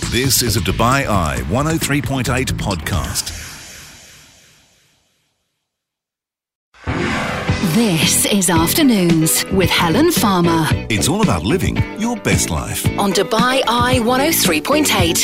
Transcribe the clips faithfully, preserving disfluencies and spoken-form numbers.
This is a Dubai Eye one oh three point eight podcast. This is Afternoons with Helen Farmer. It's all about living your best life. On Dubai Eye one oh three point eight.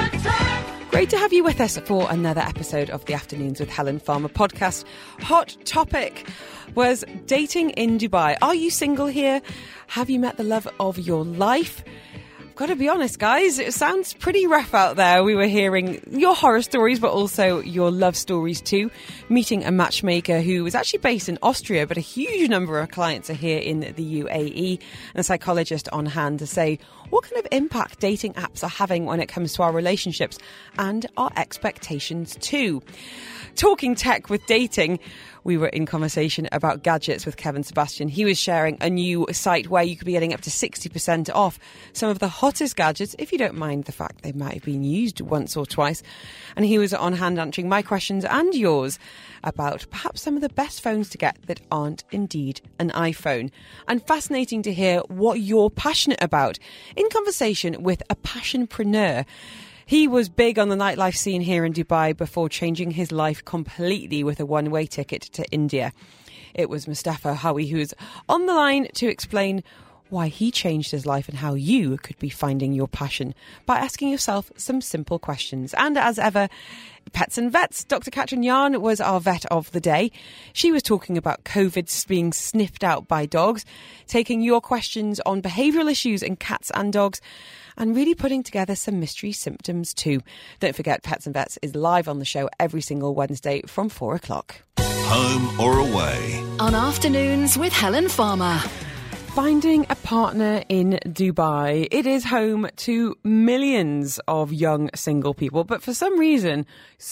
Great to have you with us for another episode of the Afternoons with Helen Farmer podcast. Hot topic was dating in Dubai. Are you single here? Have you met the love of your life? Got to be honest, guys, it sounds pretty rough out there. We were hearing your horror stories, but also your love stories too. Meeting a matchmaker who was actually based in Austria, but a huge number of clients are here in the U A E, and a psychologist on hand to say what kind of impact dating apps are having when it comes to our relationships and our expectations too. Talking tech with dating, we were in conversation about gadgets with Kevin Sebastian. He was sharing a new site where you could be getting up to sixty percent off some of the hottest gadgets, if you don't mind the fact they might have been used once or twice. And he was on hand answering my questions and yours about perhaps some of the best phones to get that aren't indeed an iPhone. And fascinating to hear what you're passionate about. In conversation with a passionpreneur. He was big on the nightlife scene here in Dubai before changing his life completely with a one-way ticket to India. It was Mustafa Howie who was on the line to explain why he changed his life and how you could be finding your passion by asking yourself some simple questions. And as ever, Pets and Vets. Doctor Katrin Yarn was our vet of the day. She was talking about COVID being sniffed out by dogs, taking your questions on behavioural issues in cats and dogs, and really putting together some mystery symptoms too. Don't forget, Pets and Vets is live on the show every single Wednesday from four o'clock. Home or away. On Afternoons with Helen Farmer. Finding a partner in Dubai. It is home to millions of young single people, but for some reason,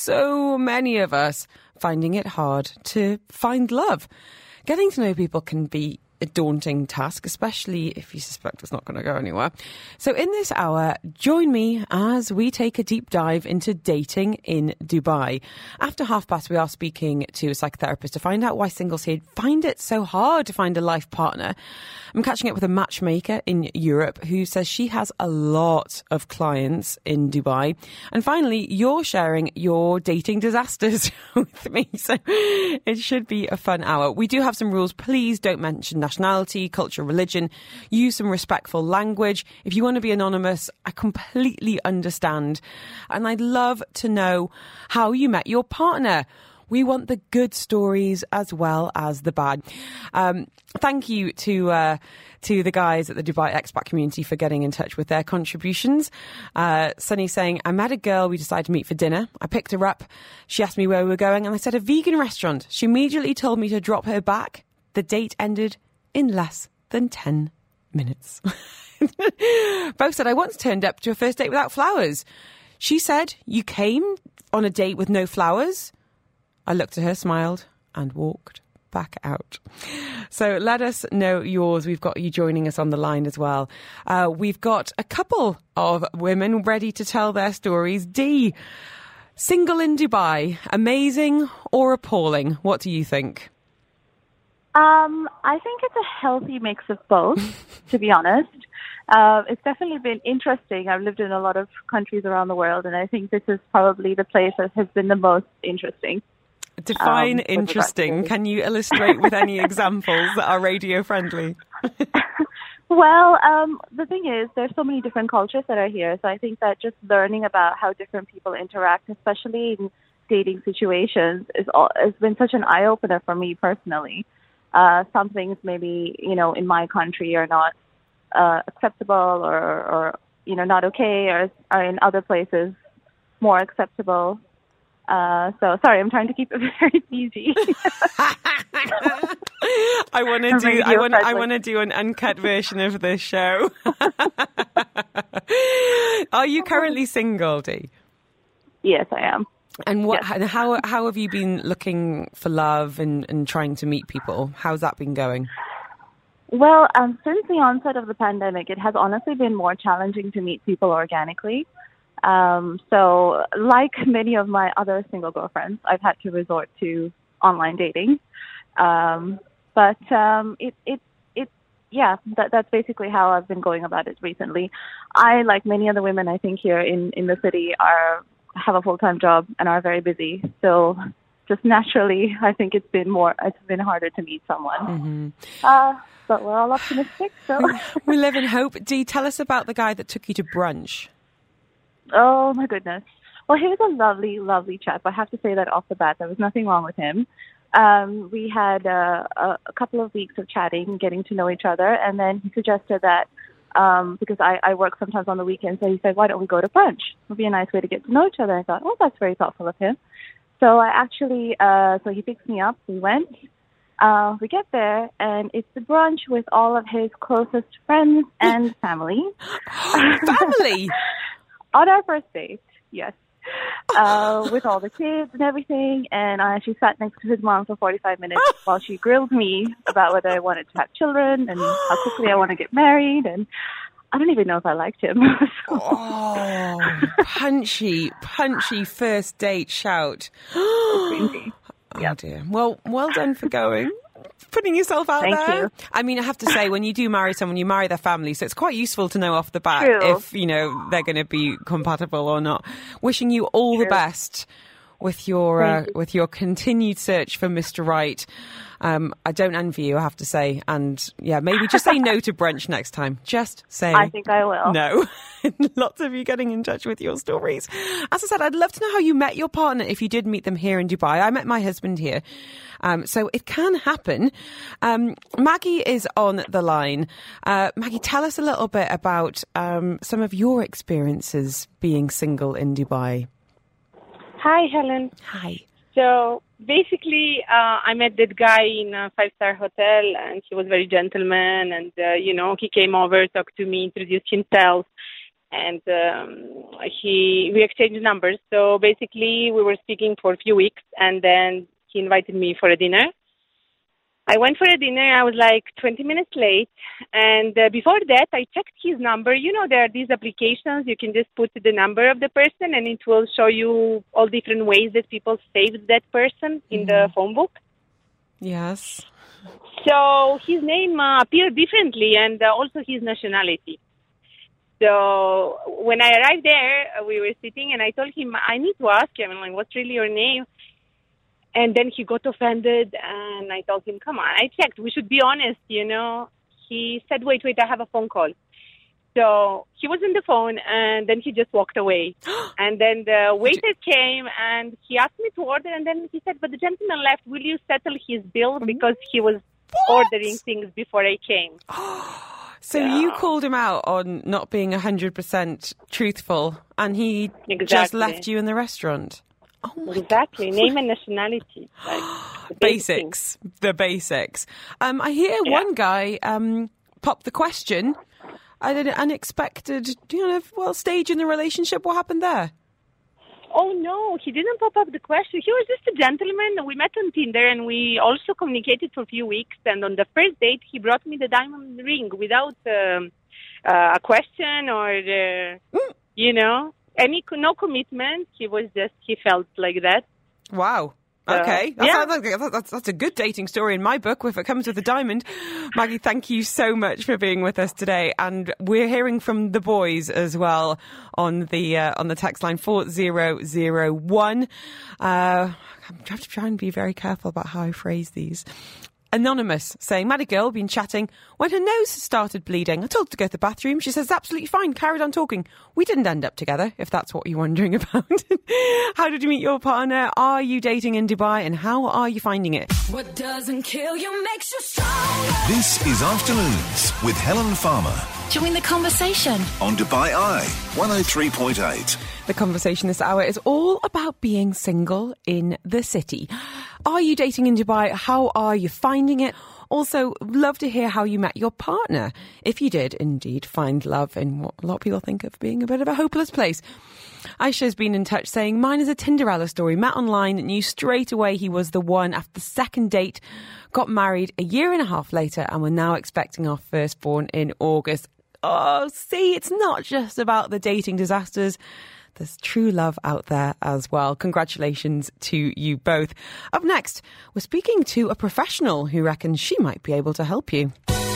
so many of us finding it hard to find love. Getting to know people can be a daunting task, especially if you suspect it's not going to go anywhere. So in this hour, join me as we take a deep dive into dating in Dubai. After half past, we are speaking to a psychotherapist to find out why singles here find it so hard to find a life partner. I'm catching up with a matchmaker in Europe who says she has a lot of clients in Dubai. And finally, you're sharing your dating disasters with me. So it should be a fun hour. We do have some rules. Please don't mention nationality, culture, religion. Use some respectful language. If you want to be anonymous, I completely understand. And I'd love to know how you met your partner. We want the good stories as well as the bad. Um, thank you to uh, to the guys at the Dubai expat community for getting in touch with their contributions. Uh, Sunny saying, I met a girl, we decided to meet for dinner. I picked her up. She asked me where we were going and I said a vegan restaurant. She immediately told me to drop her back. The date ended in less than ten minutes. Both said, I once turned up to a first date without flowers. She said, you came on a date with no flowers? I looked at her, smiled, and walked back out. So let us know yours. We've got you joining us on the line as well. Uh, we've got a couple of women ready to tell their stories. Dee, single in Dubai, amazing or appalling? What do you think? Um, I think it's a healthy mix of both, to be honest. Uh, it's definitely been interesting. I've lived in a lot of countries around the world, and I think this is probably the place that has been the most interesting. Define um, interesting. Can you illustrate with any examples that are radio friendly? Well, um, the thing is, there's so many different cultures that are here. So I think that just learning about how different people interact, especially in dating situations, is all, has been such an eye-opener for me personally. Uh, some things maybe, you know, in my country are not uh, acceptable or, or, you know, not okay, or are in other places more acceptable. Uh, so sorry, I'm trying to keep it very P G. I want to do. I want. I want to do an uncut version of this show. Are you currently single, Dee? Yes, I am. And what? Yes. How? How have you been looking for love and, and trying to meet people? How's that been going? Well, um, since the onset of the pandemic, it has honestly been more challenging to meet people organically. Um, so like many of my other single girlfriends, I've had to resort to online dating. Um, but um, it, it, it yeah, that, that's basically how I've been going about it recently. I, like many other women, I think here in, in the city, are have a full-time job and are very busy. So just naturally, I think it's been more, it's been harder to meet someone. Mm-hmm. Uh, but we're all optimistic, so. We live in hope. Dee, tell us about the guy that took you to brunch. Oh, my goodness. Well, he was a lovely, lovely chap. I have to say that off the bat. There was nothing wrong with him. Um, we had uh, a, a couple of weeks of chatting, getting to know each other, and then he suggested that, um, because I, I work sometimes on the weekends, so he said, why don't we go to brunch? It would be a nice way to get to know each other. I thought, oh, that's very thoughtful of him. So I actually, uh, so he picks me up, we went, uh, we get there, and it's a brunch with all of his closest friends and family. Family? On our first date, yes. Uh, with all the kids and everything, and I actually sat next to his mom for forty-five minutes while she grilled me about whether I wanted to have children and how quickly I want to get married, and I don't even know if I liked him. So. Oh, punchy, punchy first date shout. Crazy. Oh Yep. dear. Well, well done for going. Putting yourself out Thank there. you. I mean, I have to say, when you do marry someone, you marry their family, so it's quite useful to know off the bat True. if, you know, they're going to be compatible or not. Wishing you all True. the best with your uh, Thank you. with your continued search for Mister Right. Um, I don't envy you, I have to say. And yeah, maybe just say no to brunch next time. Just say I think I will. no. Lots of you getting in touch with your stories. As I said, I'd love to know how you met your partner if you did meet them here in Dubai. I met my husband here. Um, so it can happen. Um, Maggie is on the line. Uh, Maggie, tell us a little bit about um, some of your experiences being single in Dubai. Hi, Helen. Hi. So basically, uh, I met that guy in a five-star hotel, and he was very gentleman. And uh, you know, he came over, talked to me, introduced himself, and um, he we exchanged numbers. So basically, we were speaking for a few weeks, and then he invited me for a dinner. I went for a dinner. I was like twenty minutes late. And uh, before that, I checked his number. You know, there are these applications. You can just put the number of the person, and it will show you all different ways that people saved that person in mm-hmm. the phone book. Yes. So his name uh, appeared differently, and uh, also his nationality. So when I arrived there, uh, we were sitting, and I told him, I need to ask him, like, what's really your name? And then he got offended, and I told him, come on, I checked. We should be honest, you know. He said, wait, wait, I have a phone call. So he was on the phone, and then he just walked away. And then the waiter came, and he asked me to order, and then he said, but the gentleman left. Will you settle his bill? Because he was what? ordering things before I came. So yeah. you called him out on not being one hundred percent truthful, and he exactly. just left you in the restaurant. Oh exactly. God. Name and nationality. Like the basics. Things. The basics. Um, I hear yeah. one guy um, pop the question at an unexpected, you know, well, stage in the relationship. What happened there? Oh, no, he didn't pop up the question. He was just a gentleman. We met on Tinder, and we also communicated for a few weeks. And on the first date, he brought me the diamond ring without um, uh, a question or, uh, mm. you know, any no commitment. He was just, he felt like that. Wow. Okay, uh, that's, yeah. that's, that's, that's a good dating story in my book if it comes with a diamond. Maggie, thank you so much for being with us today, and we're hearing from the boys as well on the uh, on the text line four zero zero one. Uh, I'm trying to try and be very careful about how I phrase these. Anonymous saying, Maddie girl, been chatting when her nose started bleeding. I told her to go to the bathroom. She says, absolutely fine, carried on talking. We didn't end up together, if that's what you're wondering about. How did you meet your partner? Are you dating in Dubai? And how are you finding it? What doesn't kill you makes you stronger. This is Afternoons with Helen Farmer. Join the conversation On Dubai Eye, one oh three point eight. The conversation this hour is all about being single in the city. Are you dating in Dubai? How are you finding it? Also, love to hear how you met your partner. If you did indeed find love in what a lot of people think of being a bit of a hopeless place. Aisha's been in touch saying, mine is a Tinderella story. Met online, knew straight away he was the one after the second date. Got married a year and a half later, and we're now expecting our firstborn in August. Oh, see, it's not just about the dating disasters. There's true love out there as well. Congratulations to you both. Up next, we're speaking to a professional who reckons she might be able to help you.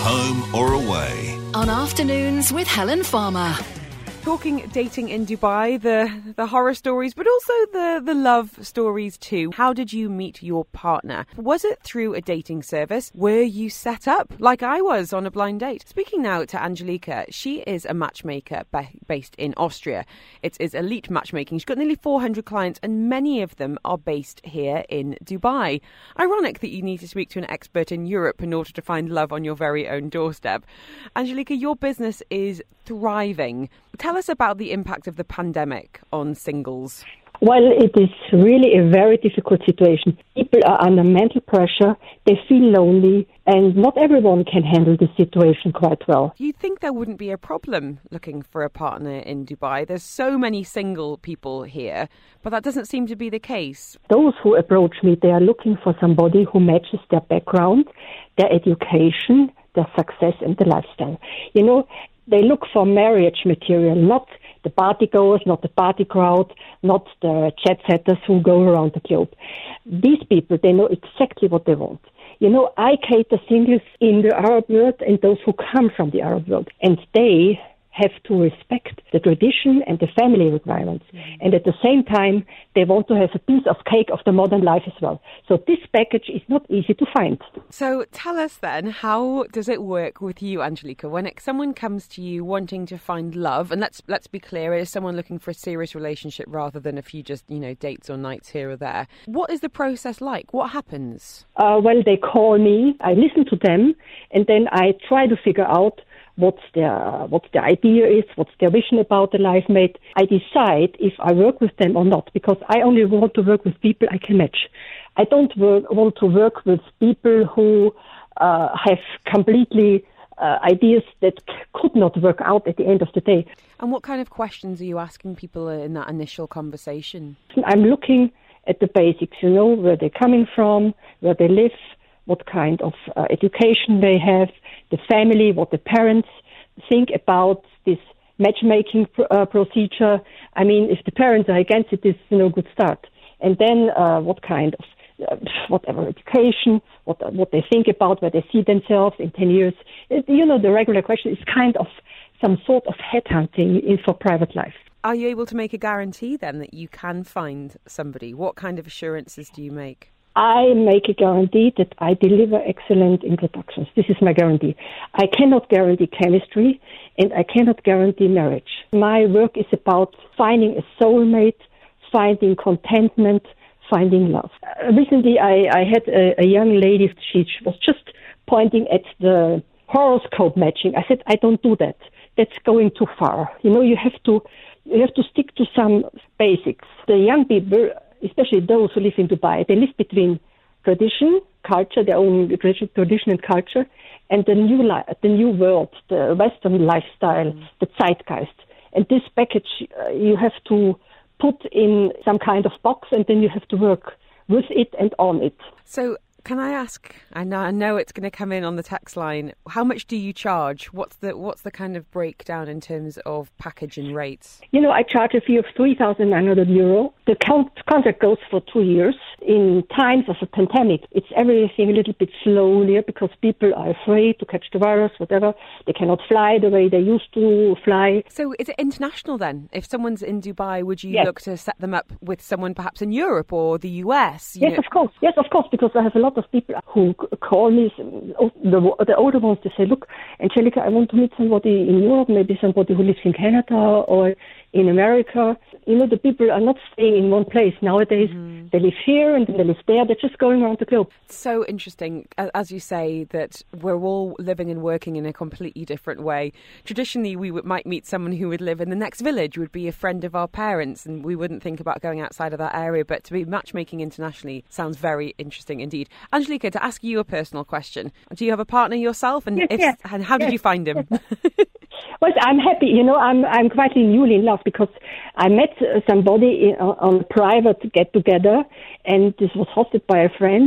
home or away. On Afternoons with Helen Farmer. Talking dating in Dubai, the, the horror stories, but also the, the love stories too. How did you meet your partner? Was it through a dating service? Were you set up like I was on a blind date? Speaking now to Angelika, she is a matchmaker ba- based in Austria. It is elite matchmaking. She's got nearly four hundred clients and many of them are based here in Dubai. Ironic that you need to speak to an expert in Europe in order to find love on your very own doorstep. Angelika, your business is thriving. Tell us about the impact of the pandemic on singles. Well, it is really a very difficult situation. People are under mental pressure, they feel lonely, and not everyone can handle the situation quite well. You'd think there wouldn't be a problem looking for a partner in Dubai. There's so many single people here, but that doesn't seem to be the case. Those who approach me, they are looking for somebody who matches their background, their education, their success, and the lifestyle. You know, they look for marriage material, not the party goers, not the party crowd, not the jet setters who go around the globe. These people, they know exactly what they want. You know, I cater singles in the Arab world and those who come from the Arab world, and they have to respect the tradition and the family requirements. Mm-hmm. And at the same time, they want to have a piece of cake of the modern life as well. So this package is not easy to find. So tell us then, how does it work with you, Angelika, when it, someone comes to you wanting to find love, and let's let's be clear, it is someone looking for a serious relationship rather than a few just, you know, dates or nights here or there. What is the process like? What happens? Uh, well, they call me, I listen to them, and then I try to figure out what's their what their idea is, what's their vision about the life mate. I decide if I work with them or not, because I only want to work with people I can match. I don't work, want to work with people who uh, have completely uh, ideas that c- could not work out at the end of the day. And what kind of questions are you asking people in that initial conversation? I'm looking at the basics, you know, where they're coming from, where they live, what kind of uh, education they have, the family, what the parents think about this matchmaking pr- uh, procedure. I mean, if the parents are against it, it's you know good start. And then uh, what kind of uh, whatever education, what what they think about, where they see themselves in ten years. It, you know, the regular question is kind of some sort of headhunting in for private life. Are you able to make a guarantee then that you can find somebody? What kind of assurances do you make? I make a guarantee that I deliver excellent introductions. This is my guarantee. I cannot guarantee chemistry, and I cannot guarantee marriage. My work is about finding a soulmate, finding contentment, finding love. Uh, recently, I, I had a, a young lady. She, she was just pointing at the horoscope matching. I said, I don't do that. That's going too far. You know, you have to you have to stick to some basics. The young people, especially those who live in Dubai, they live between tradition, culture, their own tradition and culture, and the new li- the new world, the Western lifestyle, mm. the zeitgeist. And this package, uh, you have to put in some kind of box, and then you have to work with it and on it. So can I ask, I know, I know it's going to come in on the text line, how much do you charge? What's the what's the kind of breakdown in terms of package and rates? You know, I charge a fee of three thousand nine hundred euro. The con- contract goes for two years. In times of a pandemic, it's everything a little bit slowly because people are afraid to catch the virus, whatever. They cannot fly the way they used to fly. So is it international then? If someone's in Dubai, would you yes. look to set them up with someone perhaps in Europe or the U S? You yes, know? of course. Yes, of course, because I have a lot of people who call me, the, the older ones, they say, look, Angelika, I want to meet somebody in Europe, maybe somebody who lives in Canada or in America. You know, the people are not staying in one place nowadays. Mm. They live here and they live there. They're just going around the globe. So interesting, as you say, that we're all living and working in a completely different way. Traditionally, we would, might meet someone who would live in the next village, would be a friend of our parents, and we wouldn't think about going outside of that area. But to be matchmaking internationally sounds very interesting indeed. Angelika, to ask you a personal question, do you have a partner yourself? And, yes, if, yes, and how yes, did you find him? Yes. Well, I'm happy. You know, I'm I'm quite newly in love because I met somebody in, on a private get-together, and this was hosted by a friend.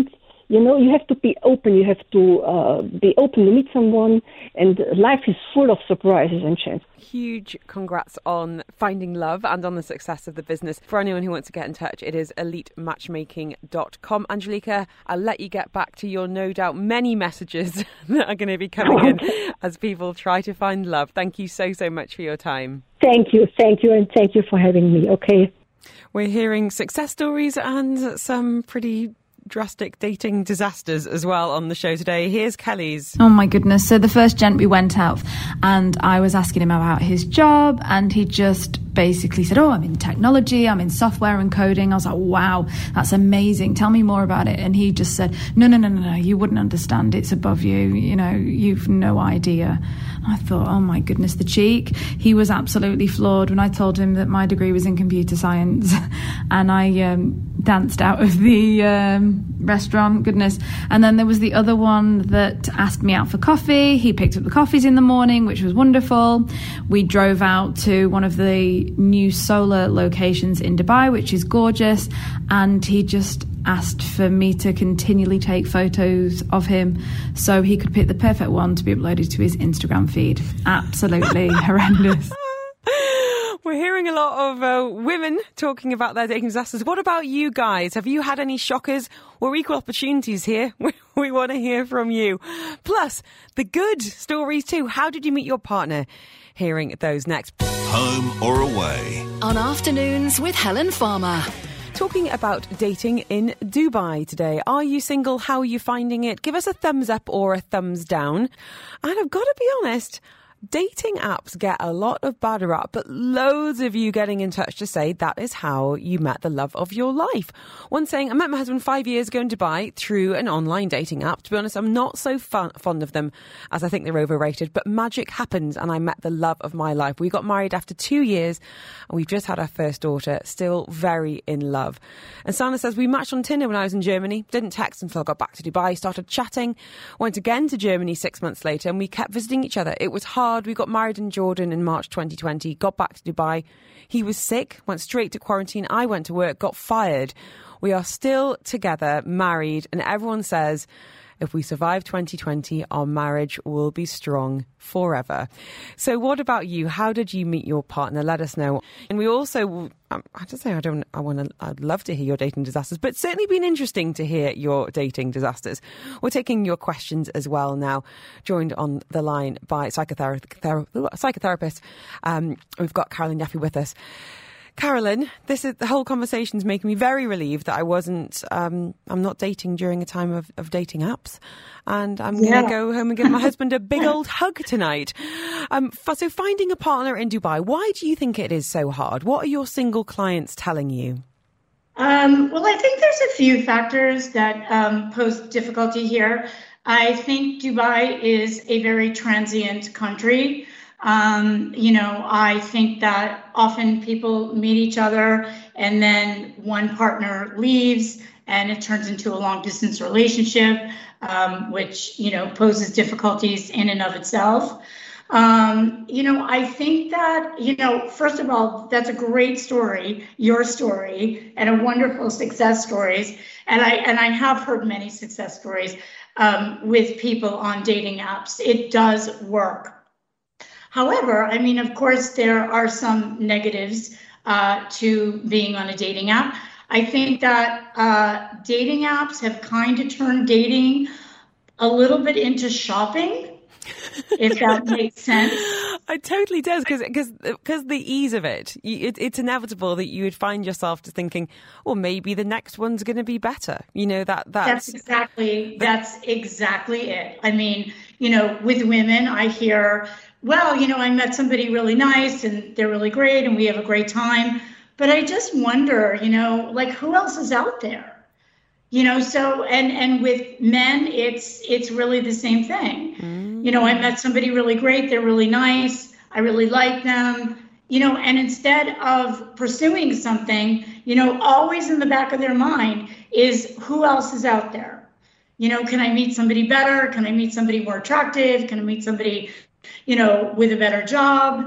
You know, you have to be open. You have to uh, be open to meet someone, and life is full of surprises and chances. Huge congrats on finding love and on the success of the business. For anyone who wants to get in touch, it is elite matchmaking dot com. Angelica, I'll let you get back to your no doubt many messages that are going to be coming in as people try to find love. Thank you so, so much for your time. Thank you, thank you, and thank you for having me, okay? We're hearing success stories and some pretty drastic dating disasters as well on the show today. Here's Kelly's. Oh my goodness. So the first gent we went out and I was asking him about his job and he just basically said, oh, I'm in technology, I'm in software and coding. I was like, wow, that's amazing. Tell me more about it. And he just said, no, no, no, no, no, you wouldn't understand. It's above you. You know, you've no idea. I thought, oh my goodness, the cheek. He was absolutely floored when I told him that my degree was in computer science and I um, danced out of the um, restaurant, goodness. And then there was the other one that asked me out for coffee. He picked up the coffees in the morning, which was wonderful. We drove out to one of the new solar locations in Dubai, which is gorgeous. And he just asked for me to continually take photos of him so he could pick the perfect one to be uploaded to his Instagram feed. Absolutely horrendous. We're hearing a lot of uh, women talking about their dating disasters. What about you guys? Have you had any shockers? We're equal opportunities here. We, we want to hear from you. Plus, the good stories too. How did you meet your partner? Hearing those next. Home or away? On Afternoons with Helen Farmer. Talking about dating in Dubai today. Are you single? How are you finding it? Give us a thumbs up or a thumbs down. And I've got to be honest, dating apps get a lot of bad rap, but loads of you getting in touch to say that is how you met the love of your life. One saying, I met my husband five years ago in Dubai through an online dating app. To be honest, I'm not so fun, fond of them as I think they're overrated, but magic happens and I met the love of my life. We got married after two years and we've just had our first daughter, still very in love. And Sana says, we matched on Tinder when I was in Germany, didn't text until I got back to Dubai, started chatting, went again to Germany six months later and we kept visiting each other. It was hard. We got married in Jordan in March twenty twenty, got back to Dubai. He was sick, went straight to quarantine. I went to work, got fired. We are still together, married, and everyone says if we survive twenty twenty, our marriage will be strong forever. So what about you? How did you meet your partner? Let us know. And we also, um, I just say I don't, I want to, I'd love to hear your dating disasters, but it's certainly been interesting to hear your dating disasters. We're taking your questions as well now, joined on the line by psychother- ther- psychotherapist. Um, we've got Carolyn Yaffe with us. Carolyn, this is the whole conversation's making me very relieved that I wasn't, um, I'm not dating during a time of, of dating apps. And I'm yeah. going to go home and give my husband a big old hug tonight. Um, so finding a partner in Dubai, why do you think it is so hard? What are your single clients telling you? Um, well, I think there's a few factors that um, pose difficulty here. I think Dubai is a very transient country. Um, you know, I think that often people meet each other and then one partner leaves and it turns into a long distance relationship, um, which, you know, poses difficulties in and of itself. Um, you know, I think that, you know, first of all, that's a great story, your story, and a wonderful success stories. And I, and I have heard many success stories, um, with people on dating apps. It does work. However, I mean, of course, there are some negatives uh, to being on a dating app. I think that uh, dating apps have kind of turned dating a little bit into shopping, if that makes sense. It totally does, because because because the ease of it, it, it's inevitable that you would find yourself just thinking, well, maybe the next one's going to be better. You know, that that's, that's exactly that's exactly it. I mean, you know, with women, I hear, well, you know, I met somebody really nice and they're really great and we have a great time. But I just wonder, you know, like who else is out there? You know, so and and with men, it's it's really the same thing. Mm. You know, I met somebody really great. They're really nice. I really like them. You know, and instead of pursuing something, you know, always in the back of their mind is who else is out there? You know, can I meet somebody better? Can I meet somebody more attractive? Can I meet somebody, you know, with a better job?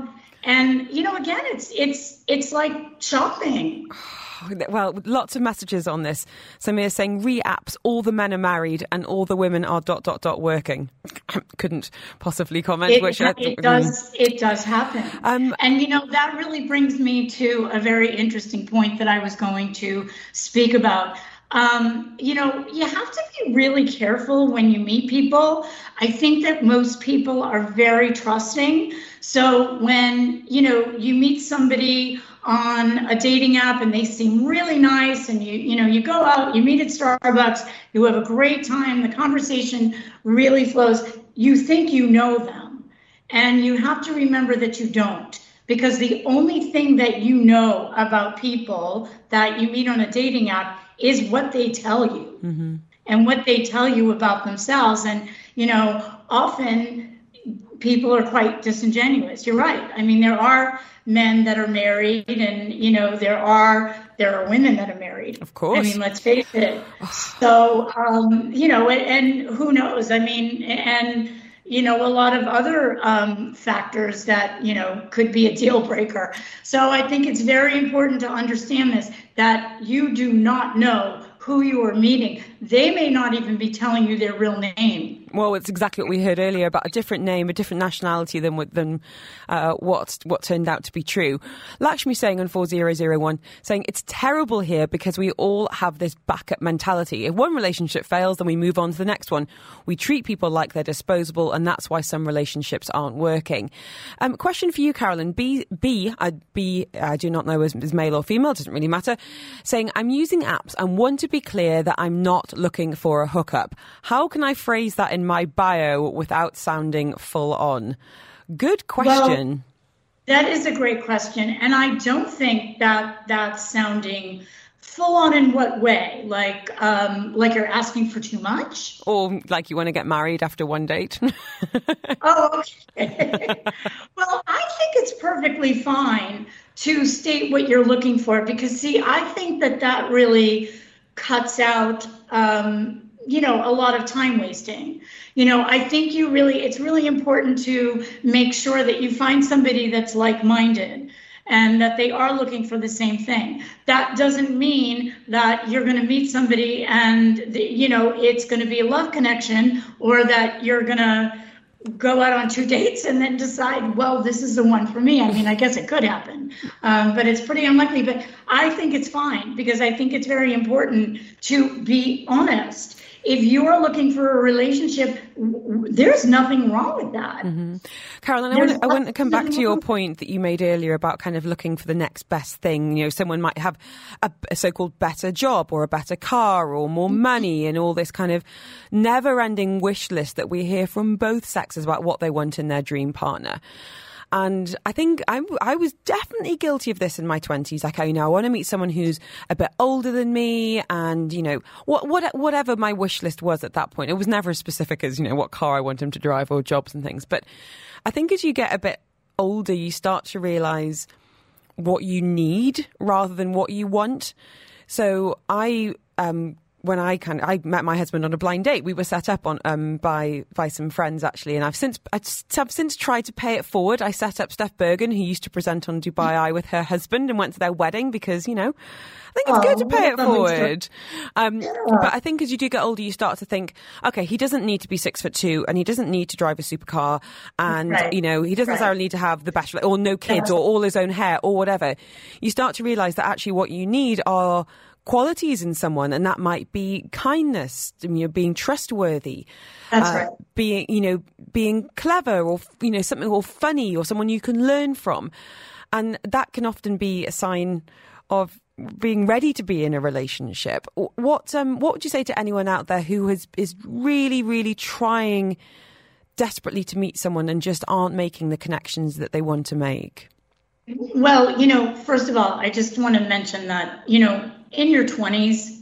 And, you know, again, it's it's it's like shopping. Well, lots of messages on this. Samir saying, re-apps, all the men are married and all the women are dot, dot, dot working. Couldn't possibly comment. It, which it, I, it does it does happen. Um, and, you know, that really brings me to a very interesting point that I was going to speak about. Um, you know, you have to be really careful when you meet people. I think that most people are very trusting. So when, you know, you meet somebody on a dating app and they seem really nice and you, you know, you go out, you meet at Starbucks, you have a great time, the conversation really flows. You think you know them, and you have to remember that you don't, because the only thing that you know about people that you meet on a dating app is what they tell you mm-hmm. and what they tell you about themselves. And, you know, often people are quite disingenuous. You're right. I mean, there are men that are married, and, you know, there are there are women that are married. Of course. I mean, let's face it. So, um, you know, and, and who knows? I mean, and, you know, a lot of other um, factors that, you know, could be a deal breaker. So I think it's very important to understand this, that you do not know who you are meeting. They may not even be telling you their real name. Well, it's exactly what we heard earlier about a different name, a different nationality than than uh, what what turned out to be true. Lakshmi saying on four zero zero one, saying it's terrible here because we all have this backup mentality. If one relationship fails, then we move on to the next one. We treat people like they're disposable, and that's why some relationships aren't working. Um, question for you, Carolyn. B, B, I, B, I do not know as, as male or female, doesn't really matter, saying, I'm using apps and want to be clear that I'm not looking for a hookup. How can I phrase that in my bio without sounding full on? Good question. Well, that is a great question. And I don't think that that's sounding full on in what way? Like, um, like you're asking for too much? Or like you want to get married after one date? Oh, okay. Well, I think it's perfectly fine to state what you're looking for, because, see, I think that that really cuts out, um, you know, a lot of time wasting. You know, I think you really, it's really important to make sure that you find somebody that's like-minded and that they are looking for the same thing. That doesn't mean that you're going to meet somebody and, the, you know, it's going to be a love connection, or that you're going to go out on two dates and then decide, well, this is the one for me. I mean, I guess it could happen, um, but it's pretty unlikely. But I think it's fine, because I think it's very important to be honest. If you're looking for a relationship, there's nothing wrong with that. Mm-hmm. Carolyn, I want, to, I want to come back to your point that you made earlier about kind of looking for the next best thing. You know, someone might have a, a so-called better job or a better car or more money, and all this kind of never-ending wish list that we hear from both sexes about what they want in their dream partner. And I think I, I was definitely guilty of this in my twenties. Like, you know, I want to meet someone who's a bit older than me, and, you know, what, what, whatever my wish list was at that point. It was never as specific as, you know, what car I want him to drive or jobs and things. But I think as you get a bit older, you start to realise what you need rather than what you want. So I... um When I kind of, I met my husband on a blind date. We were set up on um, by by some friends, actually, and I've since I've since tried to pay it forward. I set up Steph Bergen, who used to present on Dubai Eye, with her husband, and went to their wedding because, you know, I think it's oh, good to pay it forward. Um, yeah. But I think as you do get older, you start to think, okay, he doesn't need to be six foot two, and he doesn't need to drive a supercar, and right. you know, he doesn't right. necessarily need to have the best, or no kids, yeah. or all his own hair, or whatever. You start to realise that actually what you need are qualities in someone, and that might be kindness, you know, being trustworthy, that's uh, right, being, you know, being clever, or, you know, something, or funny, or someone you can learn from. And that can often be a sign of being ready to be in a relationship. What um what would you say to anyone out there who has is really, really trying desperately to meet someone and just aren't making the connections that they want to make? Well, you know, first of all, I just want to mention that, you know, in your twenties,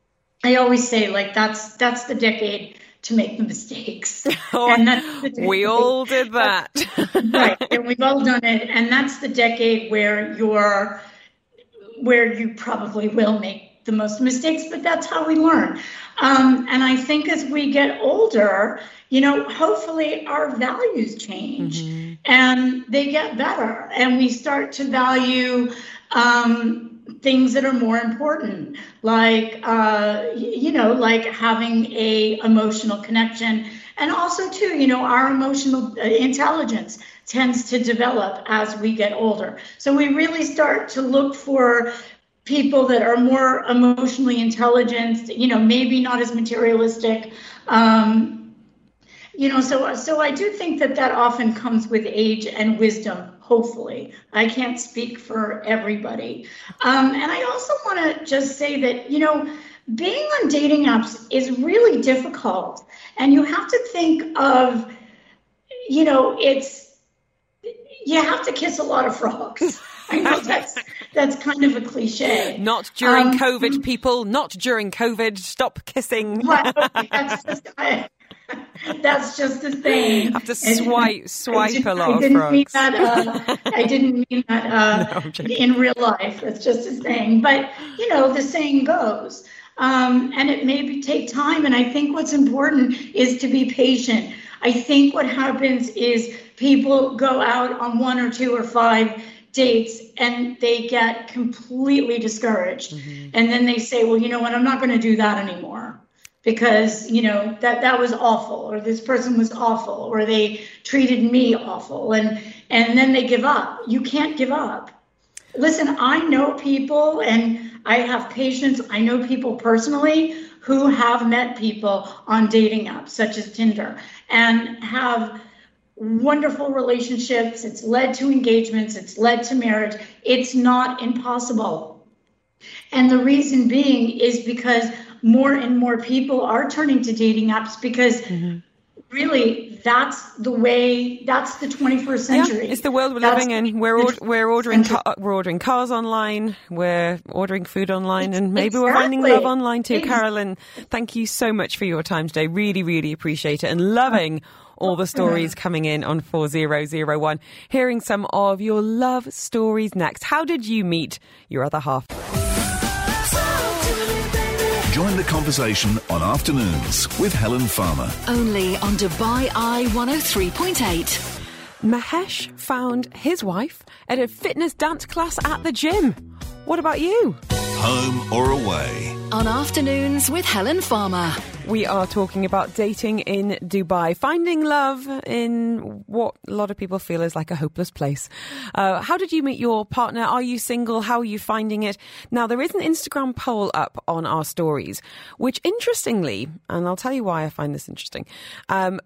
I always say, like, that's that's the decade to make the mistakes. Oh, and that's the decade, we all did that. Right, and we've all done it. And that's the decade where you're, where you probably will make the most mistakes, but that's how we learn. Um, and I think as we get older, you know, hopefully our values change. Mm-hmm. and they get better, and we start to value um, things that are more important, like, uh, you know, like having a emotional connection. And also, too, you know, our emotional intelligence tends to develop as we get older. So we really start to look for people that are more emotionally intelligent, you know, maybe not as materialistic. Um, you know, so so I do think that that often comes with age and wisdom, hopefully. I can't speak for everybody. Um, and I also want to just say that, you know, being on dating apps is really difficult. And you have to think of, you know, it's, you have to kiss a lot of frogs. I know that's that's kind of a cliche. Not during um, COVID, people. Not during COVID. Stop kissing. Well, that's just, I, that's just the thing. Have to swipe, and, swipe I a lot I of didn't frogs. Mean that, uh, I didn't mean that uh, no, in real life. That's just a thing. But, you know, the saying goes. Um, and it may be, take time. And I think what's important is to be patient. I think what happens is people go out on one or two or five dates and they get completely discouraged. Mm-hmm. And then they say, well, you know what, I'm not going to do that anymore because, you know, that, that was awful, or this person was awful, or they treated me awful. And, and then they give up. You can't give up. Listen, I know people, and I have patients. I know people personally who have met people on dating apps such as Tinder and have wonderful relationships. It's led to engagements. It's led to marriage. It's not impossible. And the reason being is because more and more people are turning to dating apps because mm-hmm. really that's the way, that's the twenty-first century. Yeah, it's the world we're that's living in. We're or, we're ordering car, we're ordering cars online, we're ordering food online, and maybe exactly. we're finding love online too. Exactly. Carolyn, thank you so much for your time today. Really, really appreciate it, and loving all the stories coming in on four zero zero one. Hearing some of your love stories next. How did you meet your other half? Join the conversation on Afternoons with Helen Farmer. Only on Dubai Eye one oh three point eight. Mahesh found his wife at a fitness dance class at the gym. What about you? Home or away? On Afternoons with Helen Farmer. We are talking about dating in Dubai, finding love in what a lot of people feel is like a hopeless place. Uh, how did you meet your partner? Are you single? How are you finding it? Now, there is an Instagram poll up on our stories, which interestingly, and I'll tell you why I find this interesting, um,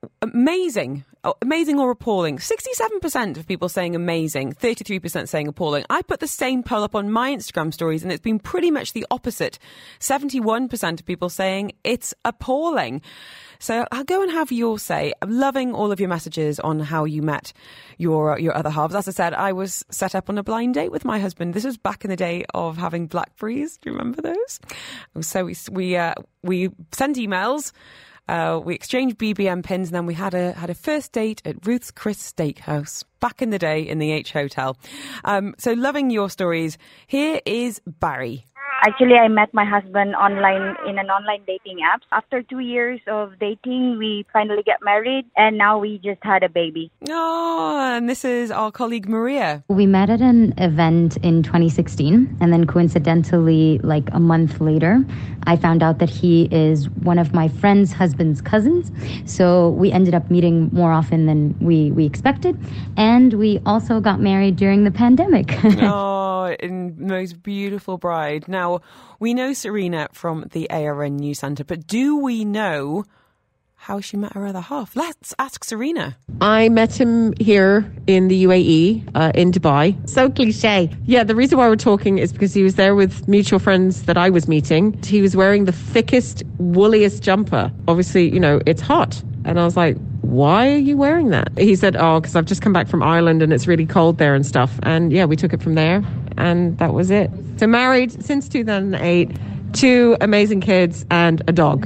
amazing, amazing or appalling. sixty-seven percent of people saying amazing, thirty-three percent saying appalling. I put the same poll up on my Instagram stories and it's been pretty much the opposite. seventy-one percent of people saying it's appalling. So I'll go and have your say. I'm loving all of your messages on how you met your your other halves. As I said, I was set up on a blind date with my husband. This was back in the day of having Blackberries. Do you remember those? So we we uh, we sent emails. Uh, we exchanged B B M pins, and then we had a had a first date at Ruth's Chris Steakhouse back in the day in the H Hotel. Um, so loving your stories. Here is Barry. Actually, I met my husband online in an online dating app. After two years of dating, we finally got married, and now we just had a baby. Oh, and this is our colleague Maria. We met at an event in twenty sixteen, and then coincidentally, like a month later, I found out that he is one of my friend's husband's cousins. So we ended up meeting more often than we, we expected, and we also got married during the pandemic. Oh, and most beautiful bride. Now, we know Serena from the A R N News Centre, but do we know how she met her other half? Let's ask Serena. I met him here in the U A E, uh, in Dubai. So cliche. Yeah, the reason why we're talking is because he was there with mutual friends that I was meeting. He was wearing the thickest, woolliest jumper. Obviously, you know, it's hot. And I was like, why are you wearing that? He said, oh, because I've just come back from Ireland and it's really cold there and stuff. And yeah, we took it from there. And that was it. So married since two thousand eight, two amazing kids and a dog.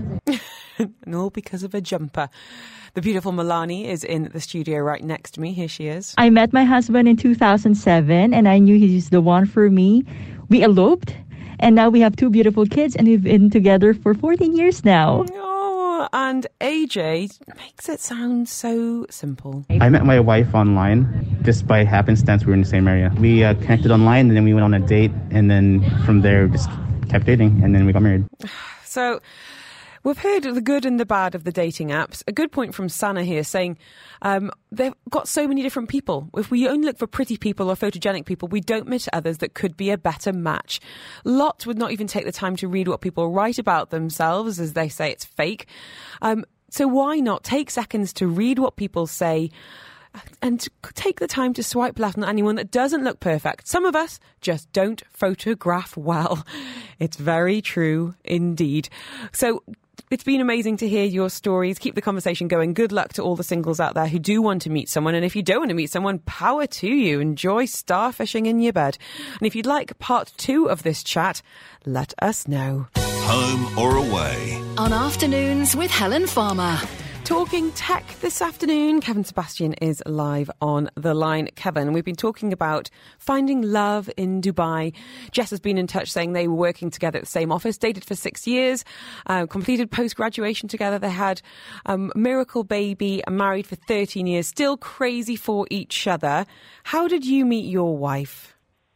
And all because of a jumper. The beautiful Milani is in the studio right next to me. Here she is. I met my husband in two thousand seven and I knew he's the one for me. We eloped and now we have two beautiful kids and we've been together for fourteen years now. Oh, Oh, and A J makes it sound so simple. I met my wife online. Just by happenstance, we were in the same area. We uh, connected online, and then we went on a date, and then from there, just kept dating, and then we got married. So we've heard the good and the bad of the dating apps. A good point from Sana here saying um, they've got so many different people. If we only look for pretty people or photogenic people, we don't meet others that could be a better match. Lots would not even take the time to read what people write about themselves, as they say it's fake. Um, so why not take seconds to read what people say and take the time to swipe left on anyone that doesn't look perfect. Some of us just don't photograph well. It's very true indeed. So it's been amazing to hear your stories. Keep the conversation going. Good luck to all the singles out there who do want to meet someone. And if you don't want to meet someone, power to you. Enjoy starfishing in your bed. And if you'd like part two of this chat, let us know. Home or away. On Afternoons with Helen Farmer. Talking tech this afternoon, Kevin Sebastian is live on the line. Kevin, we've been talking about finding love in Dubai. Jess has been in touch saying they were working together at the same office, dated for six years, uh, completed post-graduation together. They had um, a miracle baby, and married for thirteen years, still crazy for each other. How did you meet your wife?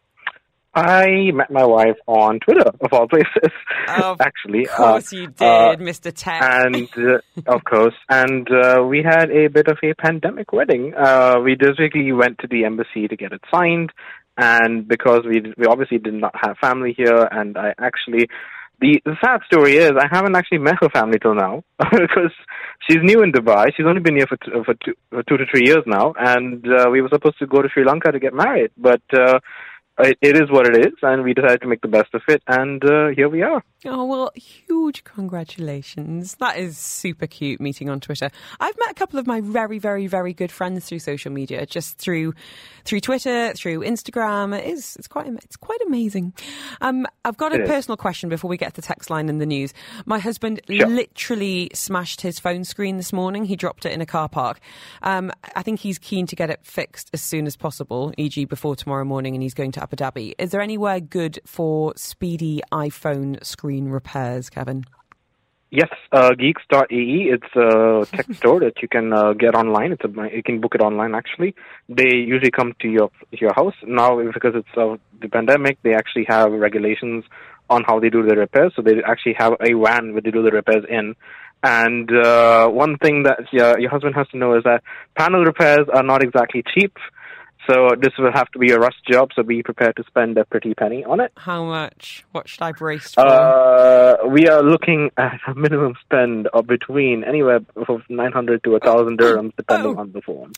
I met my wife on Twitter, of all places, of actually. Of course uh, you did, uh, Mister Tech. And, uh, of course. And uh, we had a bit of a pandemic wedding. Uh, we basically went to the embassy to get it signed. And because we we obviously did not have family here, and I actually... The, the sad story is I haven't actually met her family till now because she's new in Dubai. She's only been here for, t- for, two, for two to three years now. And uh, we were supposed to go to Sri Lanka to get married. But... Uh, It, it is what it is, and we decided to make the best of it, and uh, here we are. Oh, well, huge congratulations. That is super cute, meeting on Twitter. I've met a couple of my very, very, very good friends through social media, just through through Twitter, through Instagram. It is, it's quite it's quite amazing. Um, I've got a it personal is. question before we get to the text line and the news. My husband sure. literally smashed his phone screen this morning. He dropped it in a car park. Um, I think he's keen to get it fixed as soon as possible, for example before tomorrow morning, and he's going to Abu Dhabi. Is there anywhere good for speedy iPhone screen repairs, Kevin? Yes, uh, geeks dot a e. It's a tech store that you can uh, get online. It's a, you can book it online, actually. They usually come to your your house. Now, because it's uh, the pandemic, they actually have regulations on how they do the repairs. So they actually have a van where they do the repairs in. And uh, one thing that your, your husband has to know is that panel repairs are not exactly cheap. So this will have to be a rush job, so be prepared to spend a pretty penny on it. How much? What should I brace for? Uh, we are looking at a minimum spend of between anywhere from nine hundred to one thousand dirhams, depending oh. on the phone.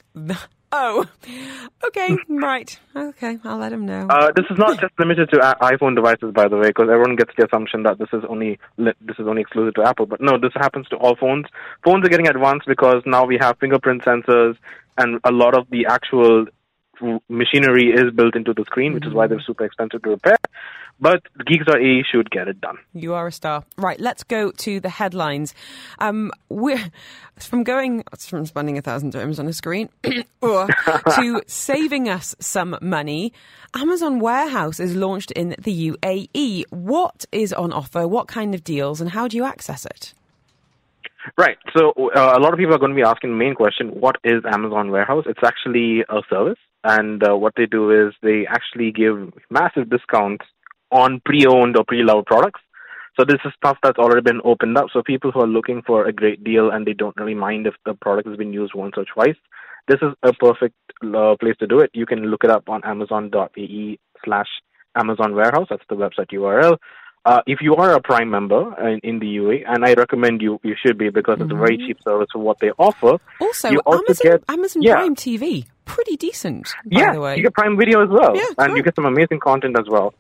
Oh, okay, right. Okay, I'll let him know. Uh, this is not just limited to a- iPhone devices, by the way, because everyone gets the assumption that this is only li- this is only exclusive to Apple. But no, this happens to all phones. Phones are getting advanced because now we have fingerprint sensors, and a lot of the actual machinery is built into the screen, which is why they're super expensive to repair. But geeks dot a e should get it done. You are a star. Right, let's go to the headlines. Um, we're from going from spending a thousand dirhams on a screen or to saving us some money. Amazon Warehouse is launched in the U A E. What is on offer? What kind of deals, and how do you access it? Right. So uh, a lot of people are going to be asking the main question, what is Amazon Warehouse? It's actually a service. And uh, what they do is they actually give massive discounts on pre-owned or pre-loved products. So this is stuff that's already been opened up. So people who are looking for a great deal and they don't really mind if the product has been used once or twice, this is a perfect uh, place to do it. You can look it up on amazon dot a e slash Amazon Warehouse. That's the website U R L. Uh, if you are a Prime member in, in the U A E, and I recommend you you should be because mm-hmm. it's a very cheap service for what they offer. Also, you also Amazon, get, Amazon yeah. Prime T V, pretty decent, by yeah, the way. You get Prime Video as well, yeah, and good. you get some amazing content as well.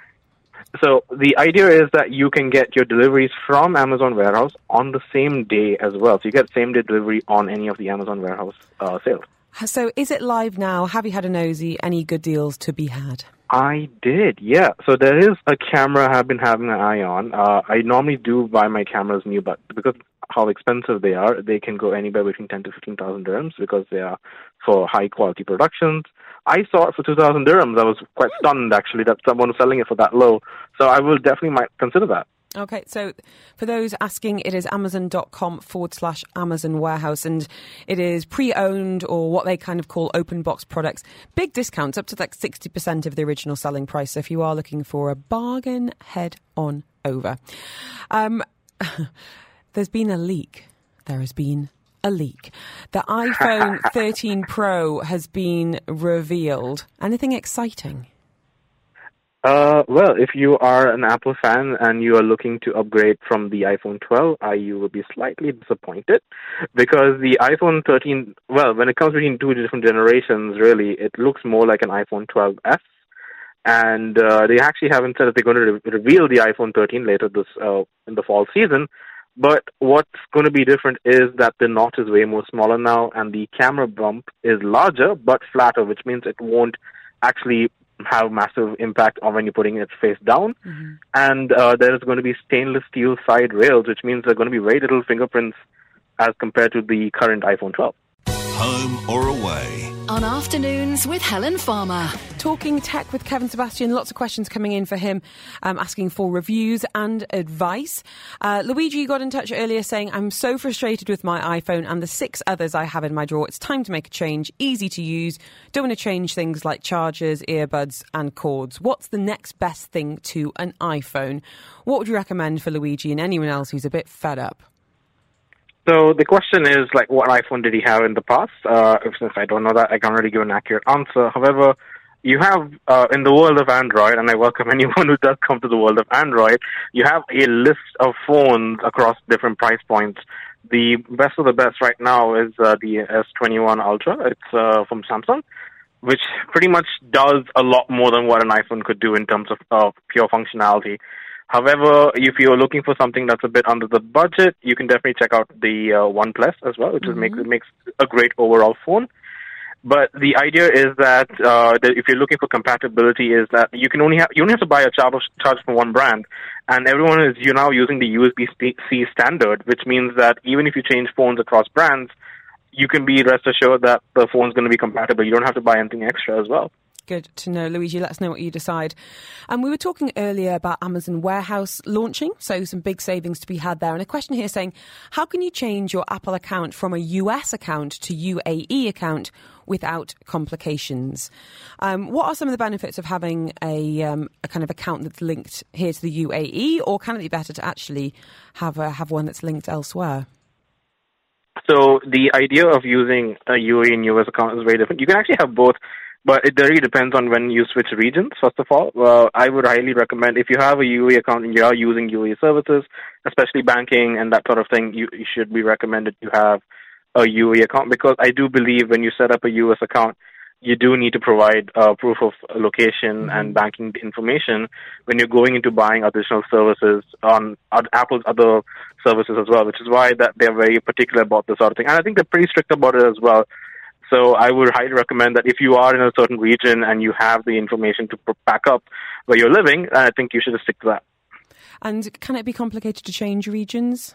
So the idea is that you can get your deliveries from Amazon Warehouse on the same day as well. So you get same-day delivery on any of the Amazon Warehouse uh, sales. So is it live now? Have you had a nosy? Any good deals to be had? I did, yeah. So there is a camera I've been having an eye on. Uh, I normally do buy my cameras new, but because how expensive they are, they can go anywhere between ten to fifteen thousand dirhams because they are for high quality productions. I saw it for two thousand dirhams. I was quite stunned actually that someone was selling it for that low. So I will definitely might consider that. Okay, so for those asking, it is amazon.com forward slash Amazon Warehouse, and it is pre-owned or what they kind of call open box products. Big discounts, up to like sixty percent of the original selling price. So if you are looking for a bargain, head on over. Um, there's been a leak. There has been a leak. The iPhone thirteen Pro has been revealed. Anything exciting? Uh, well, if you are an Apple fan and you are looking to upgrade from the iPhone twelve, uh, you will be slightly disappointed because the iPhone thirteen, well, when it comes between two different generations, really, it looks more like an iPhone twelve S. And uh, they actually haven't said that they're going to re- reveal the iPhone thirteen later this uh, in the fall season. But what's going to be different is that the notch is way more smaller now, and the camera bump is larger but flatter, which means it won't actually have massive impact on when you're putting it face down. Mm-hmm. And uh, there is going to be stainless steel side rails, which means there are going to be very little fingerprints as compared to the current iPhone twelve. Home or away? On Afternoons with Helen Farmer. Talking tech with Kevin Sebastian. Lots of questions coming in for him, um, asking for reviews and advice. Uh, Luigi got in touch earlier saying, I'm so frustrated with my iPhone and the six others I have in my drawer. It's time to make a change. Easy to use. Don't want to change things like chargers, earbuds and cords. What's the next best thing to an iPhone? What would you recommend for Luigi and anyone else who's a bit fed up? So the question is, like, what iPhone did he have in the past? Uh, since I don't know that, I can't really give an accurate answer. However, you have, uh, in the world of Android, and I welcome anyone who does come to the world of Android, you have a list of phones across different price points. The best of the best right now is uh, the S twenty-one Ultra. It's uh, from Samsung, which pretty much does a lot more than what an iPhone could do in terms of uh, pure functionality. However, if you're looking for something that's a bit under the budget, you can definitely check out the uh, OnePlus as well, which mm-hmm. is makes, it makes a great overall phone. But the idea is that, uh, that if you're looking for compatibility, is that you can only have you only have to buy a charger charge from one brand, and everyone is you now using the U S B-C standard, which means that even if you change phones across brands, you can be rest assured that the phone's going to be compatible. You don't have to buy anything extra as well. Good to know. Luigi, let us know what you decide. And um, we were talking earlier about Amazon Warehouse launching, so some big savings to be had there. And a question here saying, how can you change your Apple account from a U S account to U A E account without complications? Um, what are some of the benefits of having a, um, a kind of account that's linked here to the U A E, or can it be better to actually have a, have one that's linked elsewhere? So the idea of using a U A E and U S account is very different. You can actually have both. But it really depends on when you switch regions, first of all. Uh, I would highly recommend, if you have a U A E account and you are using U A E services, especially banking and that sort of thing, you, you should be recommended to have a U A E account, because I do believe when you set up a U S account, you do need to provide uh, proof of location mm-hmm. and banking information when you're going into buying additional services on Apple's other services as well, which is why that they're very particular about this sort of thing. And I think they're pretty strict about it as well. So I would highly recommend that if you are in a certain region and you have the information to back up where you're living, I think you should stick to that. And can it be complicated to change regions?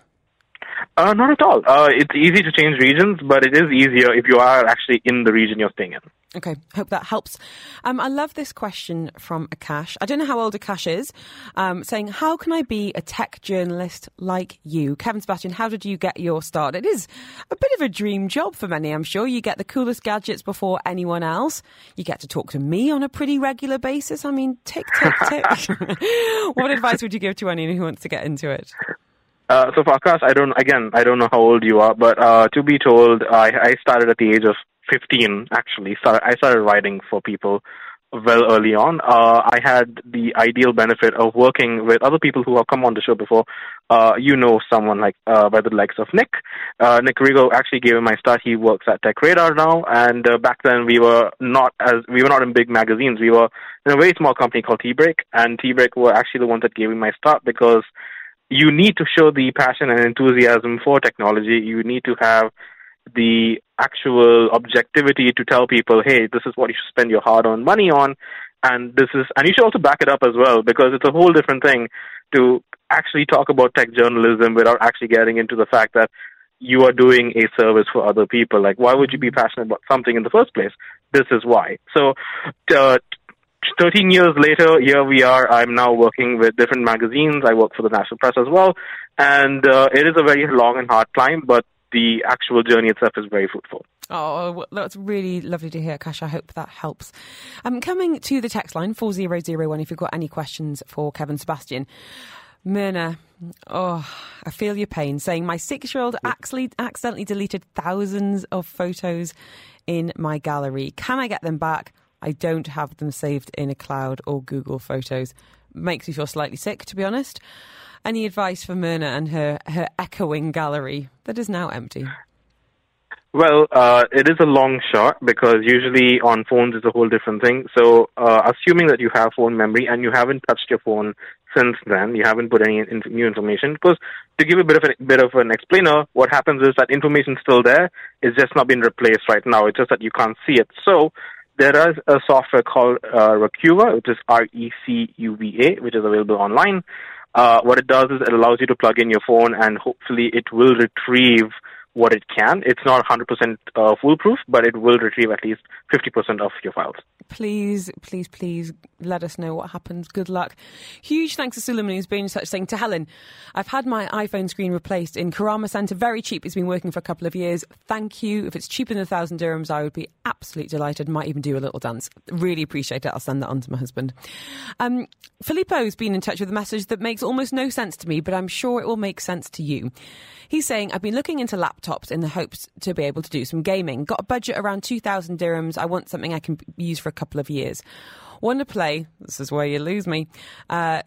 Uh, not at all. Uh, it's easy to change regions, but it is easier if you are actually in the region you're staying in. Okay, hope that helps. Um, I love this question from Akash. I don't know how old Akash is, um, saying, how can I be a tech journalist like you? Kevin Sebastian, how did you get your start? It is a bit of a dream job for many, I'm sure. You get the coolest gadgets before anyone else. You get to talk to me on a pretty regular basis. I mean, tick, tick, tick. What advice would you give to anyone who wants to get into it? Uh, so for Akash, I don't, again, I don't know how old you are, but uh, to be told, I, I started at the age of fifteen, actually. Started, I started writing for people well early on. Uh, I had the ideal benefit of working with other people who have come on the show before. Uh, you know someone like uh, by the likes of Nick. Uh, Nick Rigo actually gave him my start. He works at Tech Radar now, and uh, back then we were not as we were not in big magazines. We were in a very small company called T-Break, and T-Break were actually the ones that gave me my start, because you need to show the passion and enthusiasm for technology. You need to have the actual objectivity to tell people, hey, this is what you should spend your hard-earned money on, and this is, and you should also back it up as well, because it's a whole different thing to actually talk about tech journalism without actually getting into the fact that you are doing a service for other people. Like, why would you be passionate about something in the first place? This is why. So, uh, thirteen years later, here we are. I'm now working with different magazines. I work for the national press as well. And uh, it is a very long and hard climb, but the actual journey itself is very fruitful. Oh, well, that's really lovely to hear, Kash. I hope that helps. Um, coming to the text line, four zero zero one, if you've got any questions for Kevin Sebastian. Myrna, oh, I feel your pain, saying my six-year-old actually accidentally deleted thousands of photos in my gallery. Can I get them back? I don't have them saved in a cloud or Google Photos. Makes me feel slightly sick, to be honest. Any advice for Myrna and her, her echoing gallery that is now empty? Well, uh, it is a long shot because usually on phones it's a whole different thing. So uh, assuming that you have phone memory and you haven't touched your phone since then, you haven't put any in- new information, because to give a bit of a bit of an explainer, what happens is that information's still there, it's just not been replaced right now. It's just that you can't see it. So there is a software called uh, Recuva, which is R E C U V A, which is available online. Uh, what it does is it allows you to plug in your phone and hopefully it will retrieve what it can. It's not one hundred percent uh, foolproof, but it will retrieve at least fifty percent of your files. Please, please, please let us know what happens. Good luck. Huge thanks to Suleiman, who's been in touch, saying to Helen, I've had my iPhone screen replaced in Karama Centre. Very cheap. It's been working for a couple of years. Thank you. If it's cheaper than a thousand dirhams, I would be absolutely delighted. Might even do a little dance. Really appreciate it. I'll send that on to my husband. Um, Filippo's been in touch with a message that makes almost no sense to me, but I'm sure it will make sense to you. He's saying, I've been looking into laptops in the hopes to be able to do some gaming. Got a budget around two thousand dirhams. I want something I can use for a couple of years. Want to play, this is where you lose me, uh,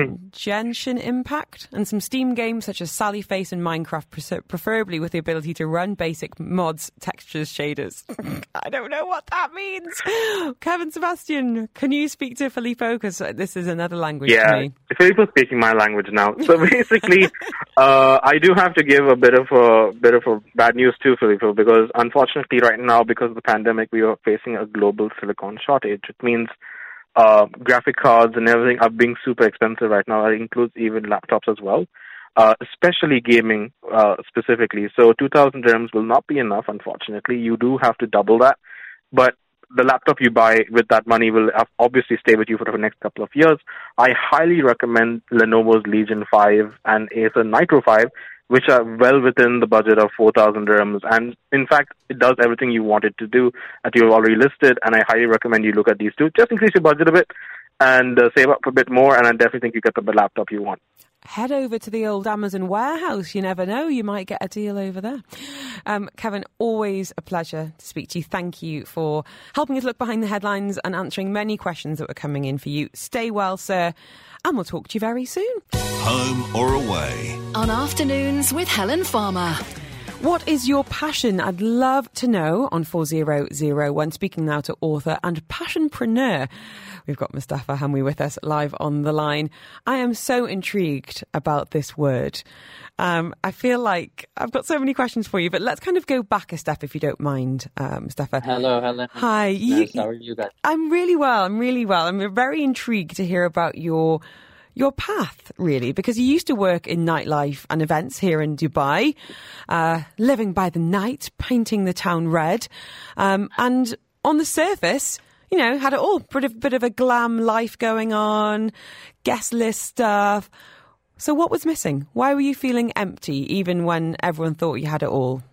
Genshin Impact and some Steam games such as Sally Face and Minecraft, preferably with the ability to run basic mods, textures, shaders. I don't know what that means. Kevin Sebastian, can you speak to Filippo? Because this is another language yeah, to me. Filippo's speaking my language now. So basically, uh, I do have to give a bit of a bit of a bad news to Filippo, because unfortunately right now, because of the pandemic, we are facing a global silicon shortage. It means Uh, graphic cards and everything are being super expensive right now. That includes even laptops as well, uh, especially gaming uh, specifically. So two thousand dirhams will not be enough, unfortunately. You do have to double that. But the laptop you buy with that money will obviously stay with you for the next couple of years. I highly recommend Lenovo's Legion five and Acer Nitro five, which are well within the budget of four thousand dirhams. And in fact, it does everything you want it to do that you've already listed. And I highly recommend you look at these two. Just increase your budget a bit and uh, save up a bit more. And I definitely think you get the laptop you want. Head over to the old Amazon warehouse. You never know, you might get a deal over there. Um, Kevin, always a pleasure to speak to you. Thank you for helping us look behind the headlines and answering many questions that were coming in for you. Stay well, sir, and we'll talk to you very soon. Home or away? On Afternoons with Helen Farmer. What is your passion? I'd love to know on four zero zero one. Speaking now to author and passionpreneur. We've got Mustafa Hamwi with us live on the line. I am so intrigued about this word. Um, I feel like I've got so many questions for you, but let's kind of go back a step if you don't mind, uh, Mustafa. Hello, Helen. Hi. Nice. How are you guys? I'm really well. I'm really well. I'm very intrigued to hear about your your path, really, because you used to work in nightlife and events here in Dubai, uh, living by the night, painting the town red, um, and on the surface, you know, had it all, bit of, bit of a glam life going on, guest list stuff. So what was missing? Why were you feeling empty, even when everyone thought you had it all?